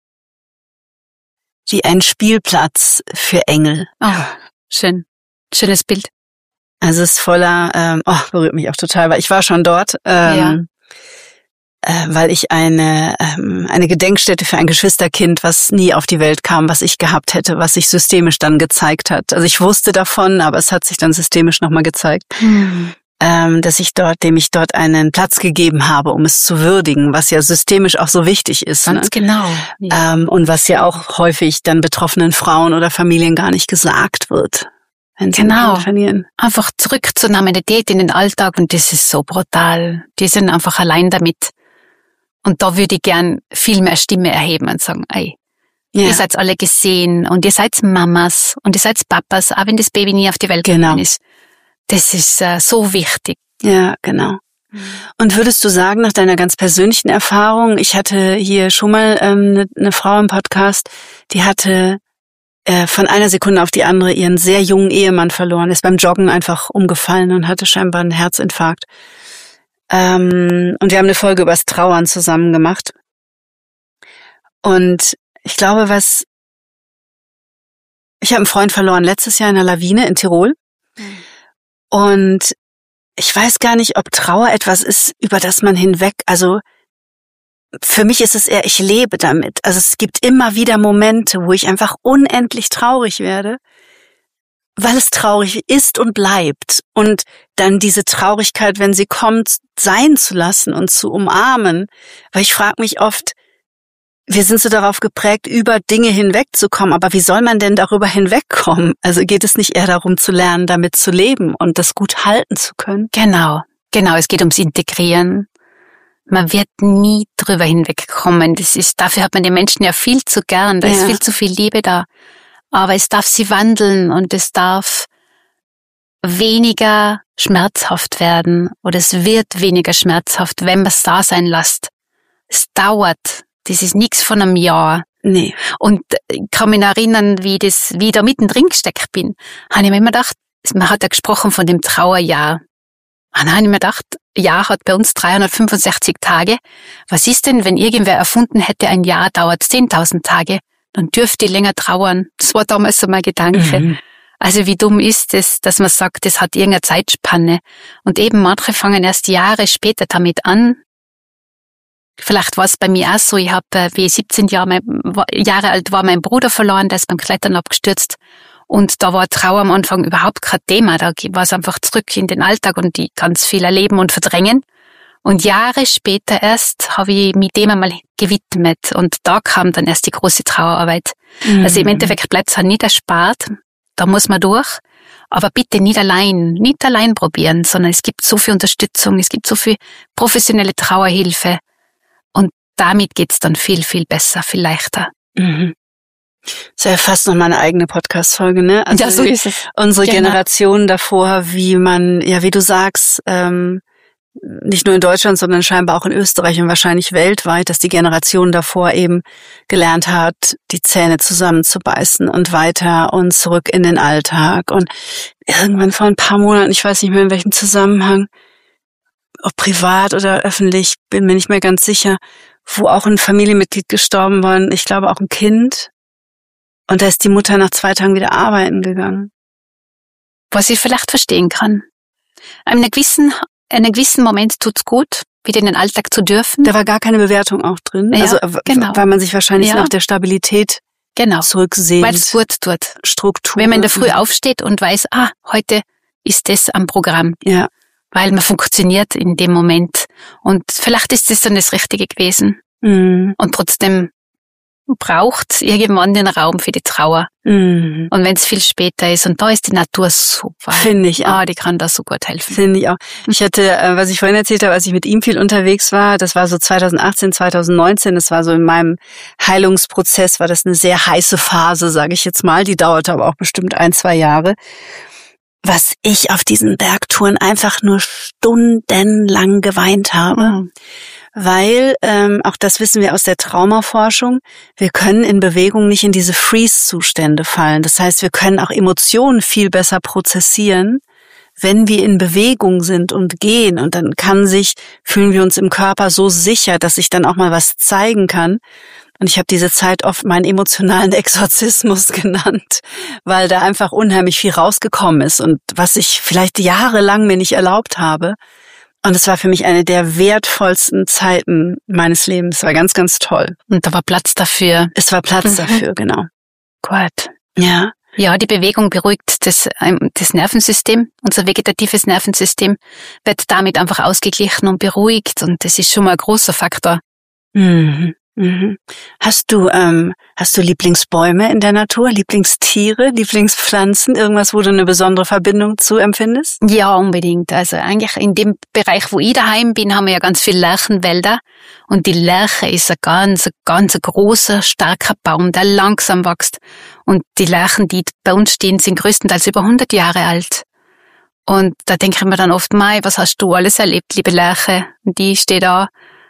wie ein Spielplatz für Engel. Oh, schön. Schönes Bild. Also es ist voller, ähm, oh, berührt mich auch total, weil ich war schon dort, ähm, äh, weil ich eine ähm, eine Gedenkstätte für ein Geschwisterkind, was nie auf die Welt kam, was ich gehabt hätte, was sich systemisch dann gezeigt hat. Also ich wusste davon, aber es hat sich dann systemisch nochmal gezeigt, Hm. ähm, dass ich dort, dem ich dort einen Platz gegeben habe, um es zu würdigen, was ja systemisch auch so wichtig ist. Ganz Ne? genau. Ja. Ähm, und was ja auch häufig dann betroffenen Frauen oder Familien gar nicht gesagt wird, wenn sie Genau. ein Kind verlieren. Einfach zurück zur Normalität in den Alltag und das ist so brutal. Die sind einfach allein damit. Und da würde ich gern viel mehr Stimme erheben und sagen, ey, Ja, ihr seid alle gesehen und ihr seid Mamas und ihr seid Papas, auch wenn das Baby nie auf die Welt Genau. gekommen ist. Das ist äh, so wichtig. ja, genau. Und würdest du sagen, nach deiner ganz persönlichen Erfahrung, ich hatte hier schon mal ähm, eine, eine Frau im Podcast, die hatte äh, von einer Sekunde auf die andere ihren sehr jungen Ehemann verloren, ist beim Joggen einfach umgefallen und hatte scheinbar einen Herzinfarkt. Ähm, und wir haben eine Folge über das Trauern zusammen gemacht. Und ich glaube, was... Ich habe einen Freund verloren letztes Jahr in einer Lawine in Tirol. Mhm. Und ich weiß gar nicht, ob Trauer etwas ist, über das man hinweg, also für mich ist es eher, ich lebe damit. Also es gibt immer wieder Momente, wo ich einfach unendlich traurig werde, weil es traurig ist und bleibt. Und dann diese Traurigkeit, wenn sie kommt, sein zu lassen und zu umarmen. Weil ich frage mich oft, wir sind so darauf geprägt, über Dinge hinwegzukommen. Aber wie soll man denn darüber hinwegkommen? Also geht es nicht eher darum zu lernen, damit zu leben und das gut halten zu können? Genau, genau. Es geht ums Integrieren. Man wird nie drüber hinwegkommen. Das ist, dafür hat man die Menschen ja viel zu gern. Da ja. ist viel zu viel Liebe da. Aber es darf sie wandeln und es darf weniger schmerzhaft werden. Oder es wird weniger schmerzhaft, wenn man es da sein lässt. Es dauert. Das ist nichts von einem Jahr. Nee. Und ich kann mich noch erinnern, wie das, wie ich da mittendrin gesteckt bin. Habe ich mir immer gedacht, man hat ja gesprochen von dem Trauerjahr. Und dann habe ich mir gedacht, Jahr hat bei uns dreihundertfünfundsechzig Tage. Was ist denn, wenn irgendwer erfunden hätte, ein Jahr dauert zehntausend Tage? Dann dürfte ich länger trauern. Das war damals so mein Gedanke. Mhm. Also wie dumm ist es, dass man sagt, das hat irgendeine Zeitspanne. Und eben manche fangen erst Jahre später damit an. Vielleicht war es bei mir auch so, ich habe, wie ich siebzehn Jahre, mein, Jahre alt war, meinen Bruder verloren, der ist beim Klettern abgestürzt. Und da war Trauer am Anfang überhaupt kein Thema. Da war es einfach zurück in den Alltag und die ganz viel erleben und verdrängen. Und Jahre später erst habe ich mich dem einmal gewidmet. Und da kam dann erst die große Trauerarbeit. Mhm. Also im Endeffekt bleibt es halt nicht erspart. Da muss man durch. Aber bitte nicht allein, nicht allein probieren, sondern es gibt so viel Unterstützung, es gibt so viel professionelle Trauerhilfe. Damit geht's dann viel, viel besser, viel leichter. Mhm. Das ist ja fast noch mal eine eigene Podcast-Folge, ne? Also ja, so ist es. Unsere genau. Generation davor, wie man, ja, wie du sagst, ähm, nicht nur in Deutschland, sondern scheinbar auch in Österreich und wahrscheinlich weltweit, dass die Generation davor eben gelernt hat, die Zähne zusammenzubeißen und weiter und zurück in den Alltag. Und irgendwann vor ein paar Monaten, ich weiß nicht mehr in welchem Zusammenhang, ob privat oder öffentlich, bin mir nicht mehr ganz sicher, wo auch ein Familienmitglied gestorben war, ich glaube auch ein Kind. Und da ist die Mutter nach zwei Tagen wieder arbeiten gegangen. Was ich vielleicht verstehen kann. In einem gewissen, in einem gewissen Moment tut's gut, wieder in den Alltag zu dürfen. Da war gar keine Bewertung auch drin. Ja, also, genau. Weil man sich wahrscheinlich ja. nach der Stabilität genau. zurücksehnt. Weil es gut tut. Struktur. Wenn man in der Früh aufsteht und weiß, ah, heute ist das am Programm. Ja. Weil man funktioniert in dem Moment. Und vielleicht ist das dann das Richtige gewesen. Mhm. Und trotzdem braucht irgendwann den Raum für die Trauer. Mhm. Und wenn es viel später ist, und da ist die Natur super. Finde ich auch. Ah, die kann da so gut helfen. Finde ich auch. Ich hatte, was ich vorhin erzählt habe, als ich mit ihm viel unterwegs war, das war so zweitausendachtzehn, zweitausendneunzehn, das war so in meinem Heilungsprozess, war das eine sehr heiße Phase, sage ich jetzt mal. Die dauerte aber auch bestimmt ein, zwei Jahre. Was ich auf diesen Bergtouren einfach nur stundenlang geweint habe. Mhm. Weil, ähm, auch das wissen wir aus der Traumaforschung, wir können in Bewegung nicht in diese Freeze-Zustände fallen. Das heißt, wir können auch Emotionen viel besser prozessieren, wenn wir in Bewegung sind und gehen. Und dann kann sich, fühlen wir uns im Körper so sicher, dass sich dann auch mal was zeigen kann. Und ich habe diese Zeit oft meinen emotionalen Exorzismus genannt, weil da einfach unheimlich viel rausgekommen ist und was ich vielleicht jahrelang mir nicht erlaubt habe. Und es war für mich eine der wertvollsten Zeiten meines Lebens. Es war ganz, ganz toll. Und da war Platz dafür. Es war Platz mhm. dafür, genau. Gut. Ja. Ja, die Bewegung beruhigt das, das Nervensystem. Unser vegetatives Nervensystem wird damit einfach ausgeglichen und beruhigt. Und das ist schon mal ein großer Faktor. Mhm. Mhm. Hast du, ähm, hast du Lieblingsbäume in der Natur, Lieblingstiere, Lieblingspflanzen, irgendwas, wo du eine besondere Verbindung zu empfindest? Ja, unbedingt. Also eigentlich in dem Bereich, wo ich daheim bin, haben wir ja ganz viele Lärchenwälder. Und die Lärche ist ein ganz, ganz großer, starker Baum, der langsam wächst. Und die Lärchen, die bei uns stehen, sind größtenteils über hundert Jahre alt. Und da denke ich mir dann oft, Mai, was hast du alles erlebt, liebe Lerche? Und die steht da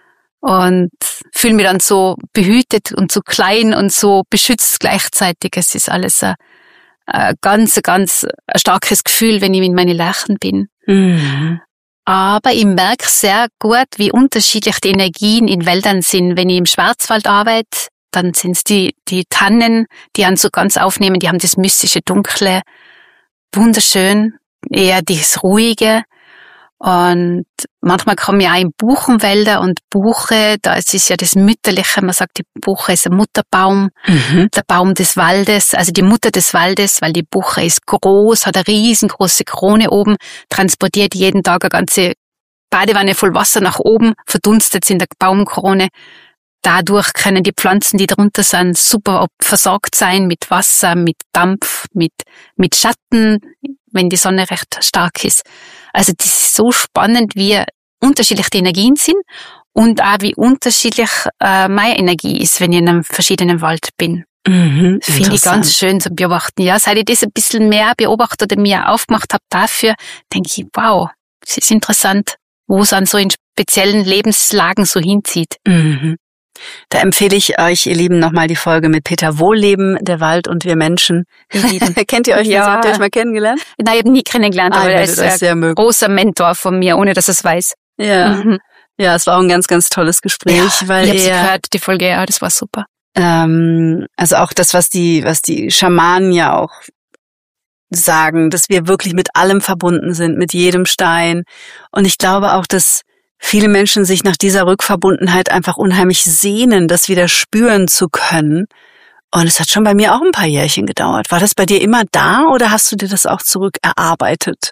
und fühle mich dann so behütet und so klein und so beschützt gleichzeitig. Es ist alles ein, ein ganz, ganz ein starkes Gefühl, wenn ich mit meinen Lerchen bin. Mhm. Aber ich merke sehr gut, wie unterschiedlich die Energien in Wäldern sind. Wenn ich im Schwarzwald arbeite, dann sind es die, die Tannen, die einen so ganz aufnehmen, die haben das mystische, dunkle, wunderschön, eher das Ruhige. Und manchmal komme ich auch in Buchenwälder und Buche, da ist es ja das Mütterliche, man sagt, die Buche ist ein Mutterbaum, mhm. der Baum des Waldes, also die Mutter des Waldes, weil die Buche ist groß, hat eine riesengroße Krone oben, transportiert jeden Tag eine ganze Badewanne voll Wasser nach oben, verdunstet in der Baumkrone. Dadurch können die Pflanzen, die drunter sind, super versorgt sein mit Wasser, mit Dampf, mit, mit Schatten, wenn die Sonne recht stark ist. Also das ist so spannend, wie unterschiedlich die Energien sind und auch wie unterschiedlich äh, meine Energie ist, wenn ich in einem verschiedenen Wald bin. Mhm, finde ich ganz schön zu beobachten. Ja, seit ich das ein bisschen mehr beobachtet oder mir aufgemacht habe dafür, denke ich, wow, das ist interessant, wo es an so in speziellen Lebenslagen so hinzieht. Mhm. Da empfehle ich euch, ihr Lieben, nochmal die Folge mit Peter Wohlleben, der Wald und wir Menschen. Kennt ihr euch? Ja. Habt ihr euch mal kennengelernt? Nein, ich habe nie kennengelernt, ah, aber er ist ein großer Mentor von mir, ohne dass er es weiß. Ja, mhm. ja, es war auch ein ganz, ganz tolles Gespräch. Ja, weil ich habe sie er, gehört, die Folge, ja, das war super. Ähm, also auch das, was die, was die Schamanen ja auch sagen, dass wir wirklich mit allem verbunden sind, mit jedem Stein. Und ich glaube auch, dass viele Menschen sich nach dieser Rückverbundenheit einfach unheimlich sehnen, das wieder spüren zu können. Und es hat schon bei mir auch ein paar Jährchen gedauert. War das bei dir immer da oder hast du dir das auch zurück erarbeitet?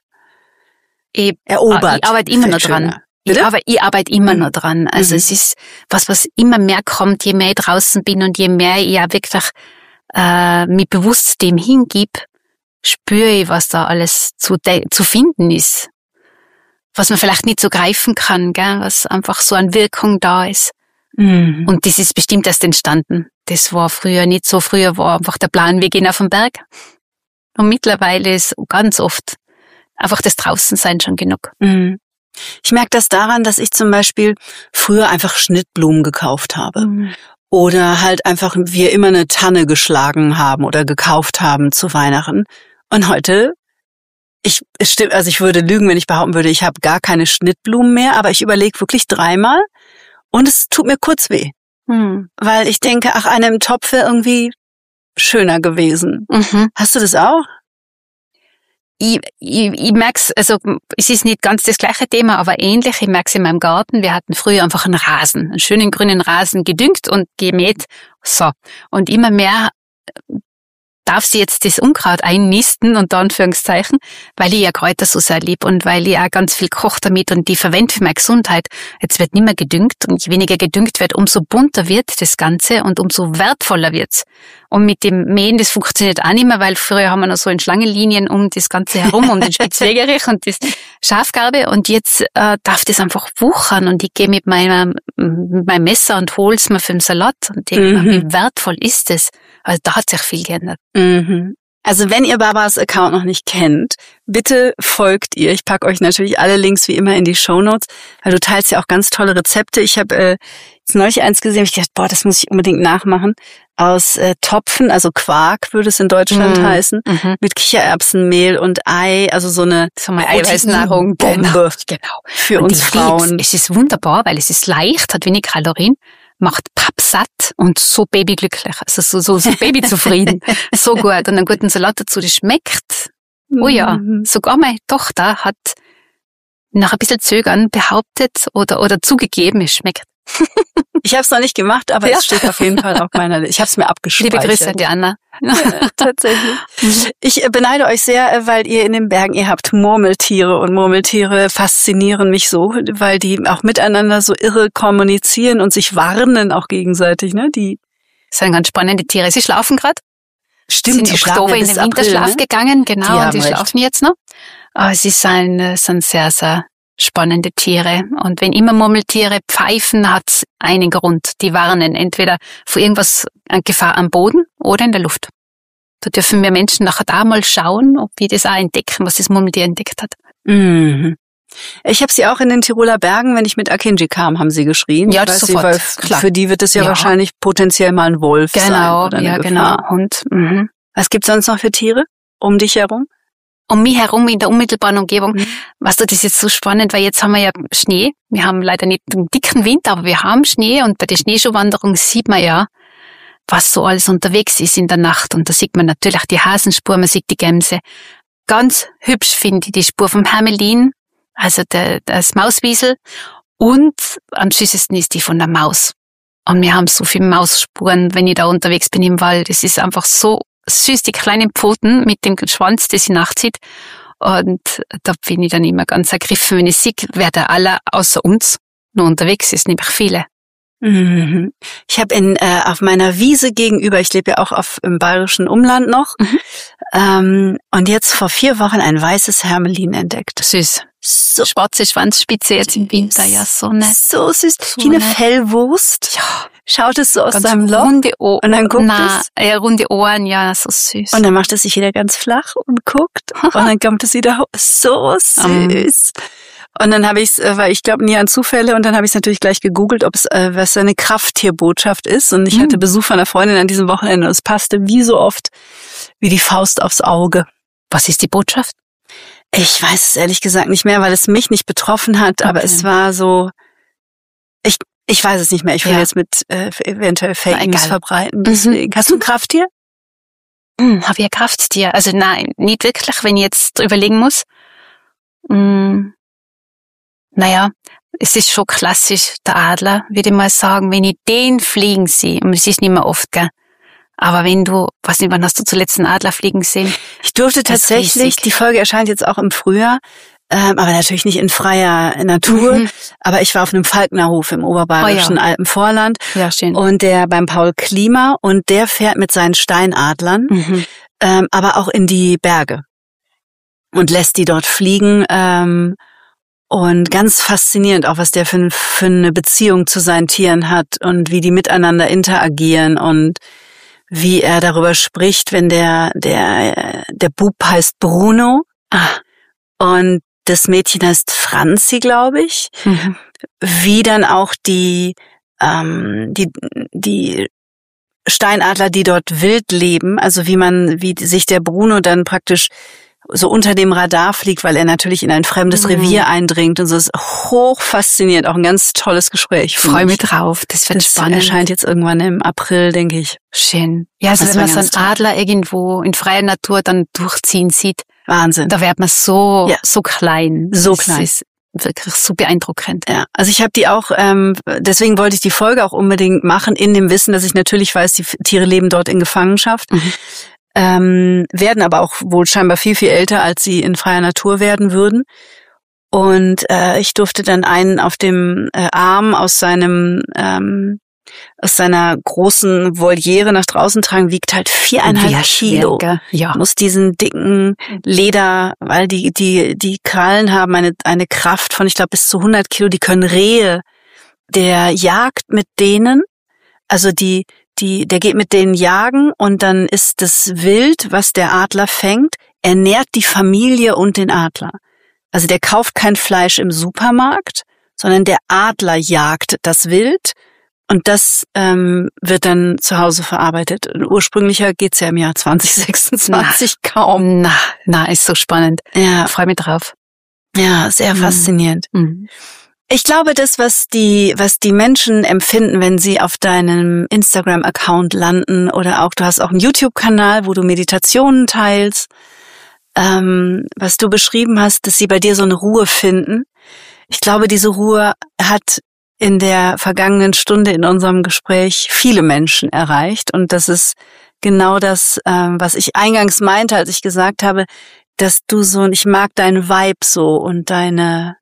Ich, Erobert. Ich arbeite immer noch dran. Ich arbeite, ich arbeite immer mhm. noch dran. Also mhm. es ist was, was immer mehr kommt, je mehr ich draußen bin und je mehr ich ja wirklich äh, mich bewusst dem hingib, spüre ich, was da alles zu, de- zu finden ist. Was man vielleicht nicht so greifen kann, gell? Was einfach so an Wirkung da ist. Mhm. Und das ist bestimmt erst entstanden. Das war früher nicht so. Früher war einfach der Plan, wir gehen auf den Berg. Und mittlerweile ist ganz oft einfach das Draußensein schon genug. Mhm. Ich merke das daran, dass ich zum Beispiel früher einfach Schnittblumen gekauft habe. Mhm. Oder halt einfach wir immer eine Tanne geschlagen haben oder gekauft haben zu Weihnachten. Und heute Ich, es stimmt, also ich würde lügen, wenn ich behaupten würde, ich habe gar keine Schnittblumen mehr, aber ich überlege wirklich dreimal und es tut mir kurz weh. Hm. Weil ich denke, ach, eine im Topf wäre irgendwie schöner gewesen. Mhm. Hast du das auch? Ich, ich, ich merk's, also es ist nicht ganz das gleiche Thema, aber ähnlich. Ich merk's in meinem Garten. Wir hatten früher einfach einen Rasen, einen schönen grünen Rasen gedüngt und gemäht. So. Und immer mehr darf sie jetzt das Unkraut einnisten, unter Anführungszeichen, weil ich ja Kräuter so sehr lieb und weil ich auch ganz viel koche damit und die verwende für meine Gesundheit. Jetzt wird nicht mehr gedüngt und je weniger gedüngt wird, umso bunter wird das Ganze und umso wertvoller wird's. Und mit dem Mähen, das funktioniert auch nicht mehr, weil früher haben wir noch so in Schlangenlinien um das Ganze herum, um den Spitzwegerich und das Schafgarbe und jetzt äh, darf das einfach wuchern und ich gehe mit meinem, mit meinem Messer und hol's mir für den Salat und denke mhm. mir, wie wertvoll ist das? Also da hat sich viel geändert. Mhm. Also wenn ihr Barbaras Account noch nicht kennt, bitte folgt ihr. Ich packe euch natürlich alle Links wie immer in die Shownotes, weil du teilst ja auch ganz tolle Rezepte. Ich habe äh, jetzt neulich eins gesehen, ich dachte, boah, das muss ich unbedingt nachmachen. Aus äh, Topfen, also Quark würde es in Deutschland mhm. heißen, mhm. mit Kichererbsenmehl und Ei, also so eine so eine Eiweißnahrung, Bombe genau. für und uns Frauen. Es ist wunderbar, weil es ist leicht, hat wenig Kalorien, macht pappsatt und so babyglücklich, also so, so, so babyzufrieden, so gut. Und einen guten Salat dazu, das schmeckt. Oh ja, sogar meine Tochter hat nach ein bisschen Zögern behauptet oder, oder zugegeben, es schmeckt. Ich habe es noch nicht gemacht, aber ja. Es steht auf jeden Fall auf meiner Liste. Ich habe es mir abgespeichert. Liebe Grüße an die Anna. Ja, tatsächlich. Ich beneide euch sehr, weil ihr in den Bergen, ihr habt Murmeltiere und Murmeltiere faszinieren mich so, weil die auch miteinander so irre kommunizieren und sich warnen auch gegenseitig. Ne? Die das sind ganz spannende Tiere. Sie schlafen gerade. Stimmt, sind die Oktober in den Winterschlaf April, ne? gegangen, genau, die und die recht. schlafen jetzt noch. Aber sie sind, sind sehr, sehr spannende Tiere. Und wenn immer Murmeltiere pfeifen, hat's einen Grund. Die warnen entweder vor irgendwas an Gefahr am Boden oder in der Luft. Da dürfen wir Menschen nachher da mal schauen, ob wir das auch entdecken, was das Murmeltier entdeckt hat. Mhm. Ich habe sie auch in den Tiroler Bergen, wenn ich mit Akinji kam, haben sie geschrien. Ja, das sofort. Weil Klar. Für die wird es ja, ja wahrscheinlich potenziell mal ein Wolf genau, sein. Oder eine ja, Gefahr. genau. Hund. Mhm. Was gibt's sonst noch für Tiere um dich herum? Um mich herum in der unmittelbaren Umgebung. Mhm. Weißt du, das ist jetzt so spannend, weil jetzt haben wir ja Schnee. Wir haben leider nicht einen dicken Winter, aber wir haben Schnee und bei der Schneeschuhwanderung sieht man ja, was so alles unterwegs ist in der Nacht. Und da sieht man natürlich die Hasenspur, man sieht die Gämse. Ganz hübsch finde ich die Spur vom Hermelin, also der, das Mauswiesel. Und am süßesten ist die von der Maus. Und wir haben so viele Mausspuren, wenn ich da unterwegs bin im Wald. Es ist einfach so süß, die kleinen Pfoten mit dem Schwanz, der sie nachzieht. Und da bin ich dann immer ganz ergriffen, wenn ich sehe, wer da alle außer uns nur unterwegs ist, nämlich viele. Mhm. Ich habe in äh, auf meiner Wiese gegenüber, ich lebe ja auch auf im bayerischen Umland noch, mhm. ähm, und jetzt vor vier Wochen ein weißes Hermelin entdeckt. Süß. So schwarze Schwanzspitze jetzt im Winter, ja, so nett. So süß, so wie eine nett. Fellwurst. Ja. Schaut es so aus ganz seinem Loch runde Ohren. Und dann guckt Na, es. Ja, runde Ohren, ja, so süß. Und dann macht es sich wieder ganz flach und guckt. Und dann kommt es wieder hoch. So süß. Um. Und dann habe ich es, weil ich glaube nie an Zufälle, und dann habe ich es natürlich gleich gegoogelt, ob es äh, was eine Krafttierbotschaft ist. Und ich mhm. hatte Besuch von einer Freundin an diesem Wochenende und es passte wie so oft wie die Faust aufs Auge. Was ist die Botschaft? Ich weiß es ehrlich gesagt nicht mehr, weil es mich nicht betroffen hat, okay. aber es war so, ich ich weiß es nicht mehr. Ich will ja. jetzt mit äh, eventuell Fake News verbreiten. Deswegen. Mhm. Hast du ein Krafttier? Hm, habe ich ein Krafttier? Also nein, nicht wirklich, wenn ich jetzt überlegen muss. Hm. Naja, es ist schon klassisch, der Adler, würde ich mal sagen, wenn ich den fliegen sehe, und es ist nicht mehr oft, gell, aber wenn du, weiß nicht, wann hast du zuletzt einen Adler fliegen sehen? Ich durfte tatsächlich, die Folge erscheint jetzt auch im Frühjahr, ähm, aber natürlich nicht in freier Natur, mhm. aber ich war auf einem Falknerhof im oberbayerischen oh ja. Alpenvorland ja, schön. Und der beim Paul Klima, und der fährt mit seinen Steinadlern, mhm. ähm, aber auch in die Berge und lässt die dort fliegen, ähm, und ganz faszinierend auch, was der für, für eine Beziehung zu seinen Tieren hat und wie die miteinander interagieren und wie er darüber spricht, wenn der der der Bub heißt Bruno ah, und das Mädchen heißt Franzi, glaube ich. Mhm. Wie dann auch die ähm, die die Steinadler, die dort wild leben, also wie man wie sich der Bruno dann praktisch so unter dem Radar fliegt, weil er natürlich in ein fremdes mhm. Revier eindringt und so. Ist hoch faszinierend, auch ein ganz tolles Gespräch. Ich freue mich drauf, das wird das spannend. Das erscheint jetzt irgendwann im April, denke ich. Schön. Ja, also das wenn man so einen toll. Adler irgendwo in freier Natur dann durchziehen sieht. Wahnsinn. Da wird man so ja. so klein. So das klein. Ist wirklich so beeindruckend. Ja, also ich habe die auch, ähm, deswegen wollte ich die Folge auch unbedingt machen, in dem Wissen, dass ich natürlich weiß, die Tiere leben dort in Gefangenschaft. Mhm. Ähm, werden aber auch wohl scheinbar viel, viel älter, als sie in freier Natur werden würden. Und äh, ich durfte dann einen auf dem äh, Arm aus seinem ähm, aus seiner großen Voliere nach draußen tragen, wiegt halt viereinhalb Kilo. Ja. Muss diesen dicken Leder, weil die die die Krallen haben eine eine Kraft von, ich glaube, bis zu hundert Kilo. Die können Rehe, der jagt mit denen, also die Die, der geht mit denen jagen und dann ist das Wild, was der Adler fängt, ernährt die Familie und den Adler. Also der kauft kein Fleisch im Supermarkt, sondern der Adler jagt das Wild und das ähm, wird dann zu Hause verarbeitet. Und ursprünglicher geht's ja im Jahr zwanzig sechsundzwanzig na, kaum. Na, na, ist so spannend. Ja, freue mich drauf. Ja, sehr mhm. faszinierend. Mhm. Ich glaube, das, was die, was die Menschen empfinden, wenn sie auf deinem Instagram-Account landen, oder auch, du hast auch einen YouTube-Kanal, wo du Meditationen teilst, ähm, was du beschrieben hast, dass sie bei dir so eine Ruhe finden. Ich glaube, diese Ruhe hat in der vergangenen Stunde in unserem Gespräch viele Menschen erreicht. Und das ist genau das, ähm, was ich eingangs meinte, als ich gesagt habe, dass du so, ich mag deinen Vibe so und deine,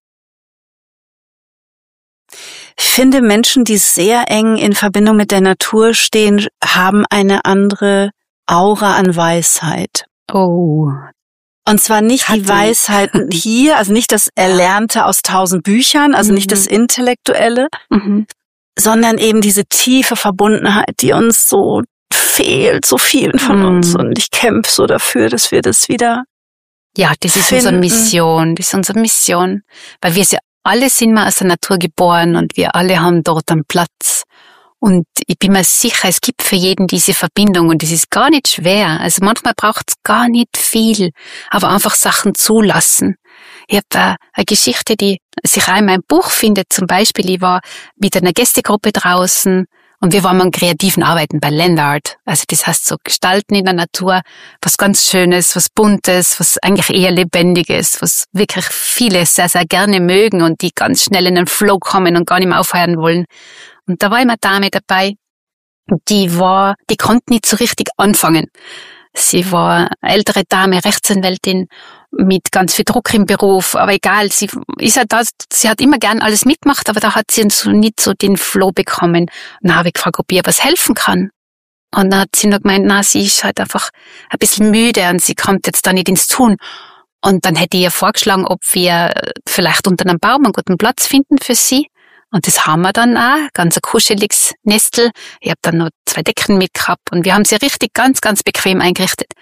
ich finde, Menschen, die sehr eng in Verbindung mit der Natur stehen, haben eine andere Aura an Weisheit. Oh. Und zwar nicht Hat die Weisheiten hier, also nicht das Erlernte aus tausend Büchern, also mhm. nicht das Intellektuelle, mhm. sondern eben diese tiefe Verbundenheit, die uns so fehlt, so vielen von mhm. uns. Und ich kämpfe so dafür, dass wir das wieder Ja, das ist finden. unsere Mission, das ist unsere Mission, weil wir ja alle sind mal aus der Natur geboren und wir alle haben dort einen Platz. Und ich bin mir sicher, es gibt für jeden diese Verbindung und es ist gar nicht schwer. Also manchmal braucht es gar nicht viel, aber einfach Sachen zulassen. Ich habe eine Geschichte, die sich auch in meinem Buch findet. Zum Beispiel, ich war mit einer Gästegruppe draußen und wir waren am kreativen Arbeiten bei Land Art. Also das heißt so Gestalten in der Natur, was ganz Schönes, was Buntes, was eigentlich eher Lebendiges, was wirklich viele sehr, sehr gerne mögen und die ganz schnell in den Flow kommen und gar nicht mehr aufhören wollen. Und da war immer eine Dame dabei, die war, die konnte nicht so richtig anfangen. Sie war eine ältere Dame, Rechtsanwältin, mit ganz viel Druck im Beruf, aber egal, sie ist ja da, sie hat immer gern alles mitgemacht, aber da hat sie so nicht so den Flow bekommen. Und dann habe ich gefragt, ob ihr was helfen kann. Und dann hat sie nur gemeint, na, sie ist halt einfach ein bisschen müde und sie kommt jetzt da nicht ins Tun. Und dann hätte ich ihr vorgeschlagen, ob wir vielleicht unter einem Baum einen guten Platz finden für sie. Und das haben wir dann auch, ganz ein kuscheliges Nestel. Ich habe dann noch zwei Decken mitgehabt und wir haben sie richtig ganz, ganz bequem eingerichtet.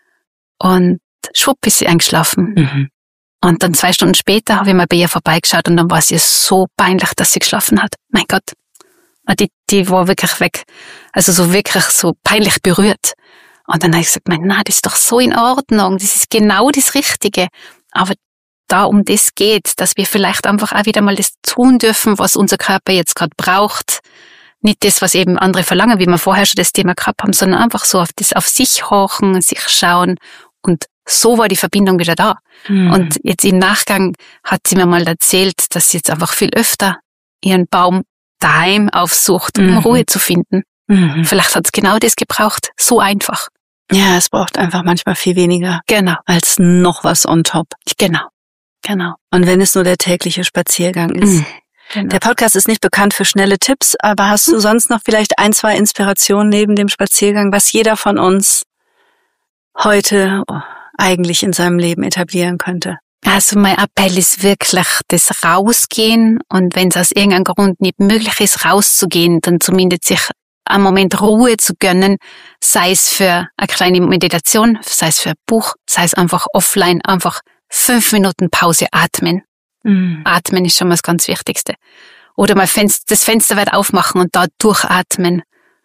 Und schwupp ist sie eingeschlafen. Mhm. Und dann zwei Stunden später habe ich mal bei ihr vorbeigeschaut und dann war es ihr so peinlich, dass sie geschlafen hat. Mein Gott. Und die, die war wirklich weg. Also so wirklich so peinlich berührt. Und dann habe ich gesagt, na, das ist doch so in Ordnung. Das ist genau das Richtige. Aber da um das geht, dass wir vielleicht einfach auch wieder mal das tun dürfen, was unser Körper jetzt gerade braucht. Nicht das, was eben andere verlangen, wie wir vorher schon das Thema gehabt haben, sondern einfach so auf das, auf sich horchen, sich schauen. Und so war die Verbindung wieder da. Mhm. Und jetzt im Nachgang hat sie mir mal erzählt, dass sie jetzt einfach viel öfter ihren Baum daheim aufsucht, um mhm. Ruhe zu finden. Mhm. Vielleicht hat es genau das gebraucht. So einfach. Ja, es braucht einfach manchmal viel weniger. Genau. Als noch was on top. Genau. Genau. Und wenn es nur der tägliche Spaziergang ist. Mhm. Genau. Der Podcast ist nicht bekannt für schnelle Tipps, aber hast du sonst noch vielleicht ein, zwei Inspirationen neben dem Spaziergang, was jeder von uns heute eigentlich in seinem Leben etablieren könnte? Also mein Appell ist wirklich das Rausgehen und wenn es aus irgendeinem Grund nicht möglich ist, rauszugehen, dann zumindest sich einen Moment Ruhe zu gönnen, sei es für eine kleine Meditation, sei es für ein Buch, sei es einfach offline, einfach fünf Minuten Pause atmen. Mhm. Atmen ist schon mal das ganz Wichtigste. Oder mal das Fenster weit aufmachen und da durchatmen.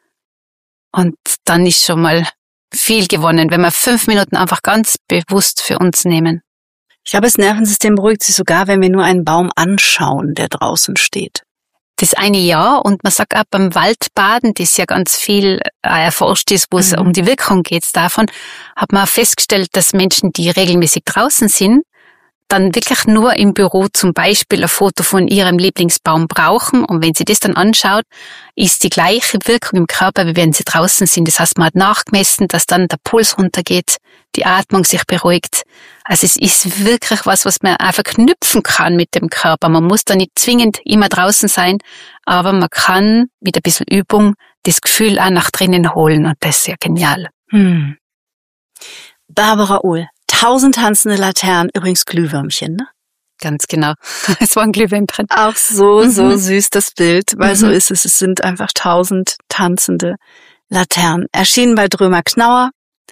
Und dann ist schon mal viel gewonnen, wenn wir fünf Minuten einfach ganz bewusst für uns nehmen. Ich glaube, das Nervensystem beruhigt sich sogar, wenn wir nur einen Baum anschauen, der draußen steht. Das eine Jahr und man sagt auch beim Waldbaden, das ja ganz viel erforscht ist, wo es mhm. um die Wirkung geht davon, hat man festgestellt, dass Menschen, die regelmäßig draußen sind, dann wirklich nur im Büro zum Beispiel ein Foto von ihrem Lieblingsbaum brauchen und wenn sie das dann anschaut, ist die gleiche Wirkung im Körper, wie wenn sie draußen sind. Das heißt, man hat nachgemessen, dass dann der Puls runtergeht, die Atmung sich beruhigt. Also es ist wirklich was, was man auch verknüpfen kann mit dem Körper. Man muss da nicht zwingend immer draußen sein, aber man kann mit ein bisschen Übung das Gefühl auch nach drinnen holen und das ist ja genial. Hm. Barbara Uhl. Tausend tanzende Laternen, übrigens Glühwürmchen, ne? Ganz genau. Es war ein Glühwürmchen. Auch so, mhm. so süß das Bild, weil mhm. so ist es. Es sind einfach tausend tanzende Laternen. Erschienen bei Drömer Knauer.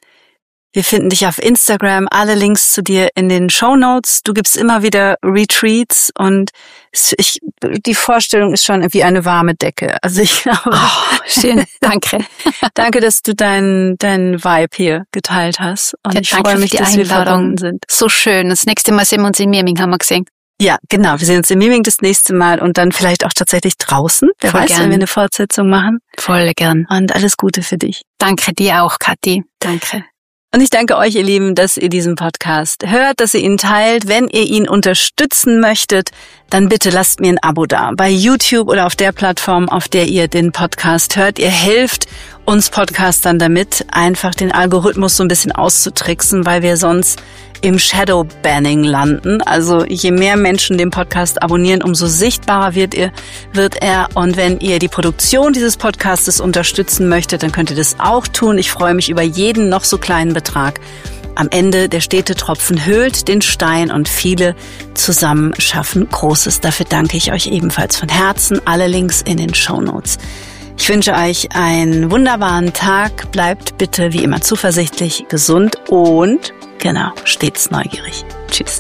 Wir finden dich auf Instagram, alle Links zu dir in den Shownotes. Du gibst immer wieder Retreats und ich, die Vorstellung ist schon wie eine warme Decke. Also ich glaube, oh, schön, danke. Danke, dass du deinen deinen Vibe hier geteilt hast. Und ja, ich freue mich, dass wir verbunden sind. So schön. Das nächste Mal sehen wir uns in Mirming, haben wir gesehen. Ja, genau. Wir sehen uns in Mirming das nächste Mal und dann vielleicht auch tatsächlich draußen. Wer Voll weiß, gern. wenn wir eine Fortsetzung machen. Voll gern. Und alles Gute für dich. Danke dir auch, Kathi. Danke. Und ich danke euch, ihr Lieben, dass ihr diesen Podcast hört, dass ihr ihn teilt. Wenn ihr ihn unterstützen möchtet, dann bitte lasst mir ein Abo da. Bei YouTube oder auf der Plattform, auf der ihr den Podcast hört. Ihr helft uns Podcastern damit, einfach den Algorithmus so ein bisschen auszutricksen, weil wir sonst im Shadow-Banning landen. Also je mehr Menschen den Podcast abonnieren, umso sichtbarer wird er, wird er. Und wenn ihr die Produktion dieses Podcastes unterstützen möchtet, dann könnt ihr das auch tun. Ich freue mich über jeden noch so kleinen Betrag. Am Ende der stete Tropfen höhlt den Stein und viele zusammen schaffen Großes. Dafür danke ich euch ebenfalls von Herzen. Alle Links in den Shownotes. Ich wünsche euch einen wunderbaren Tag. Bleibt bitte wie immer zuversichtlich, gesund und Genau, stets neugierig. Tschüss.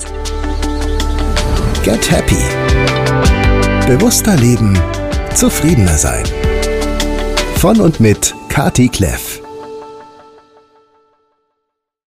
Get Happy. Bewusster leben, zufriedener sein. Von und mit Kati Kleff.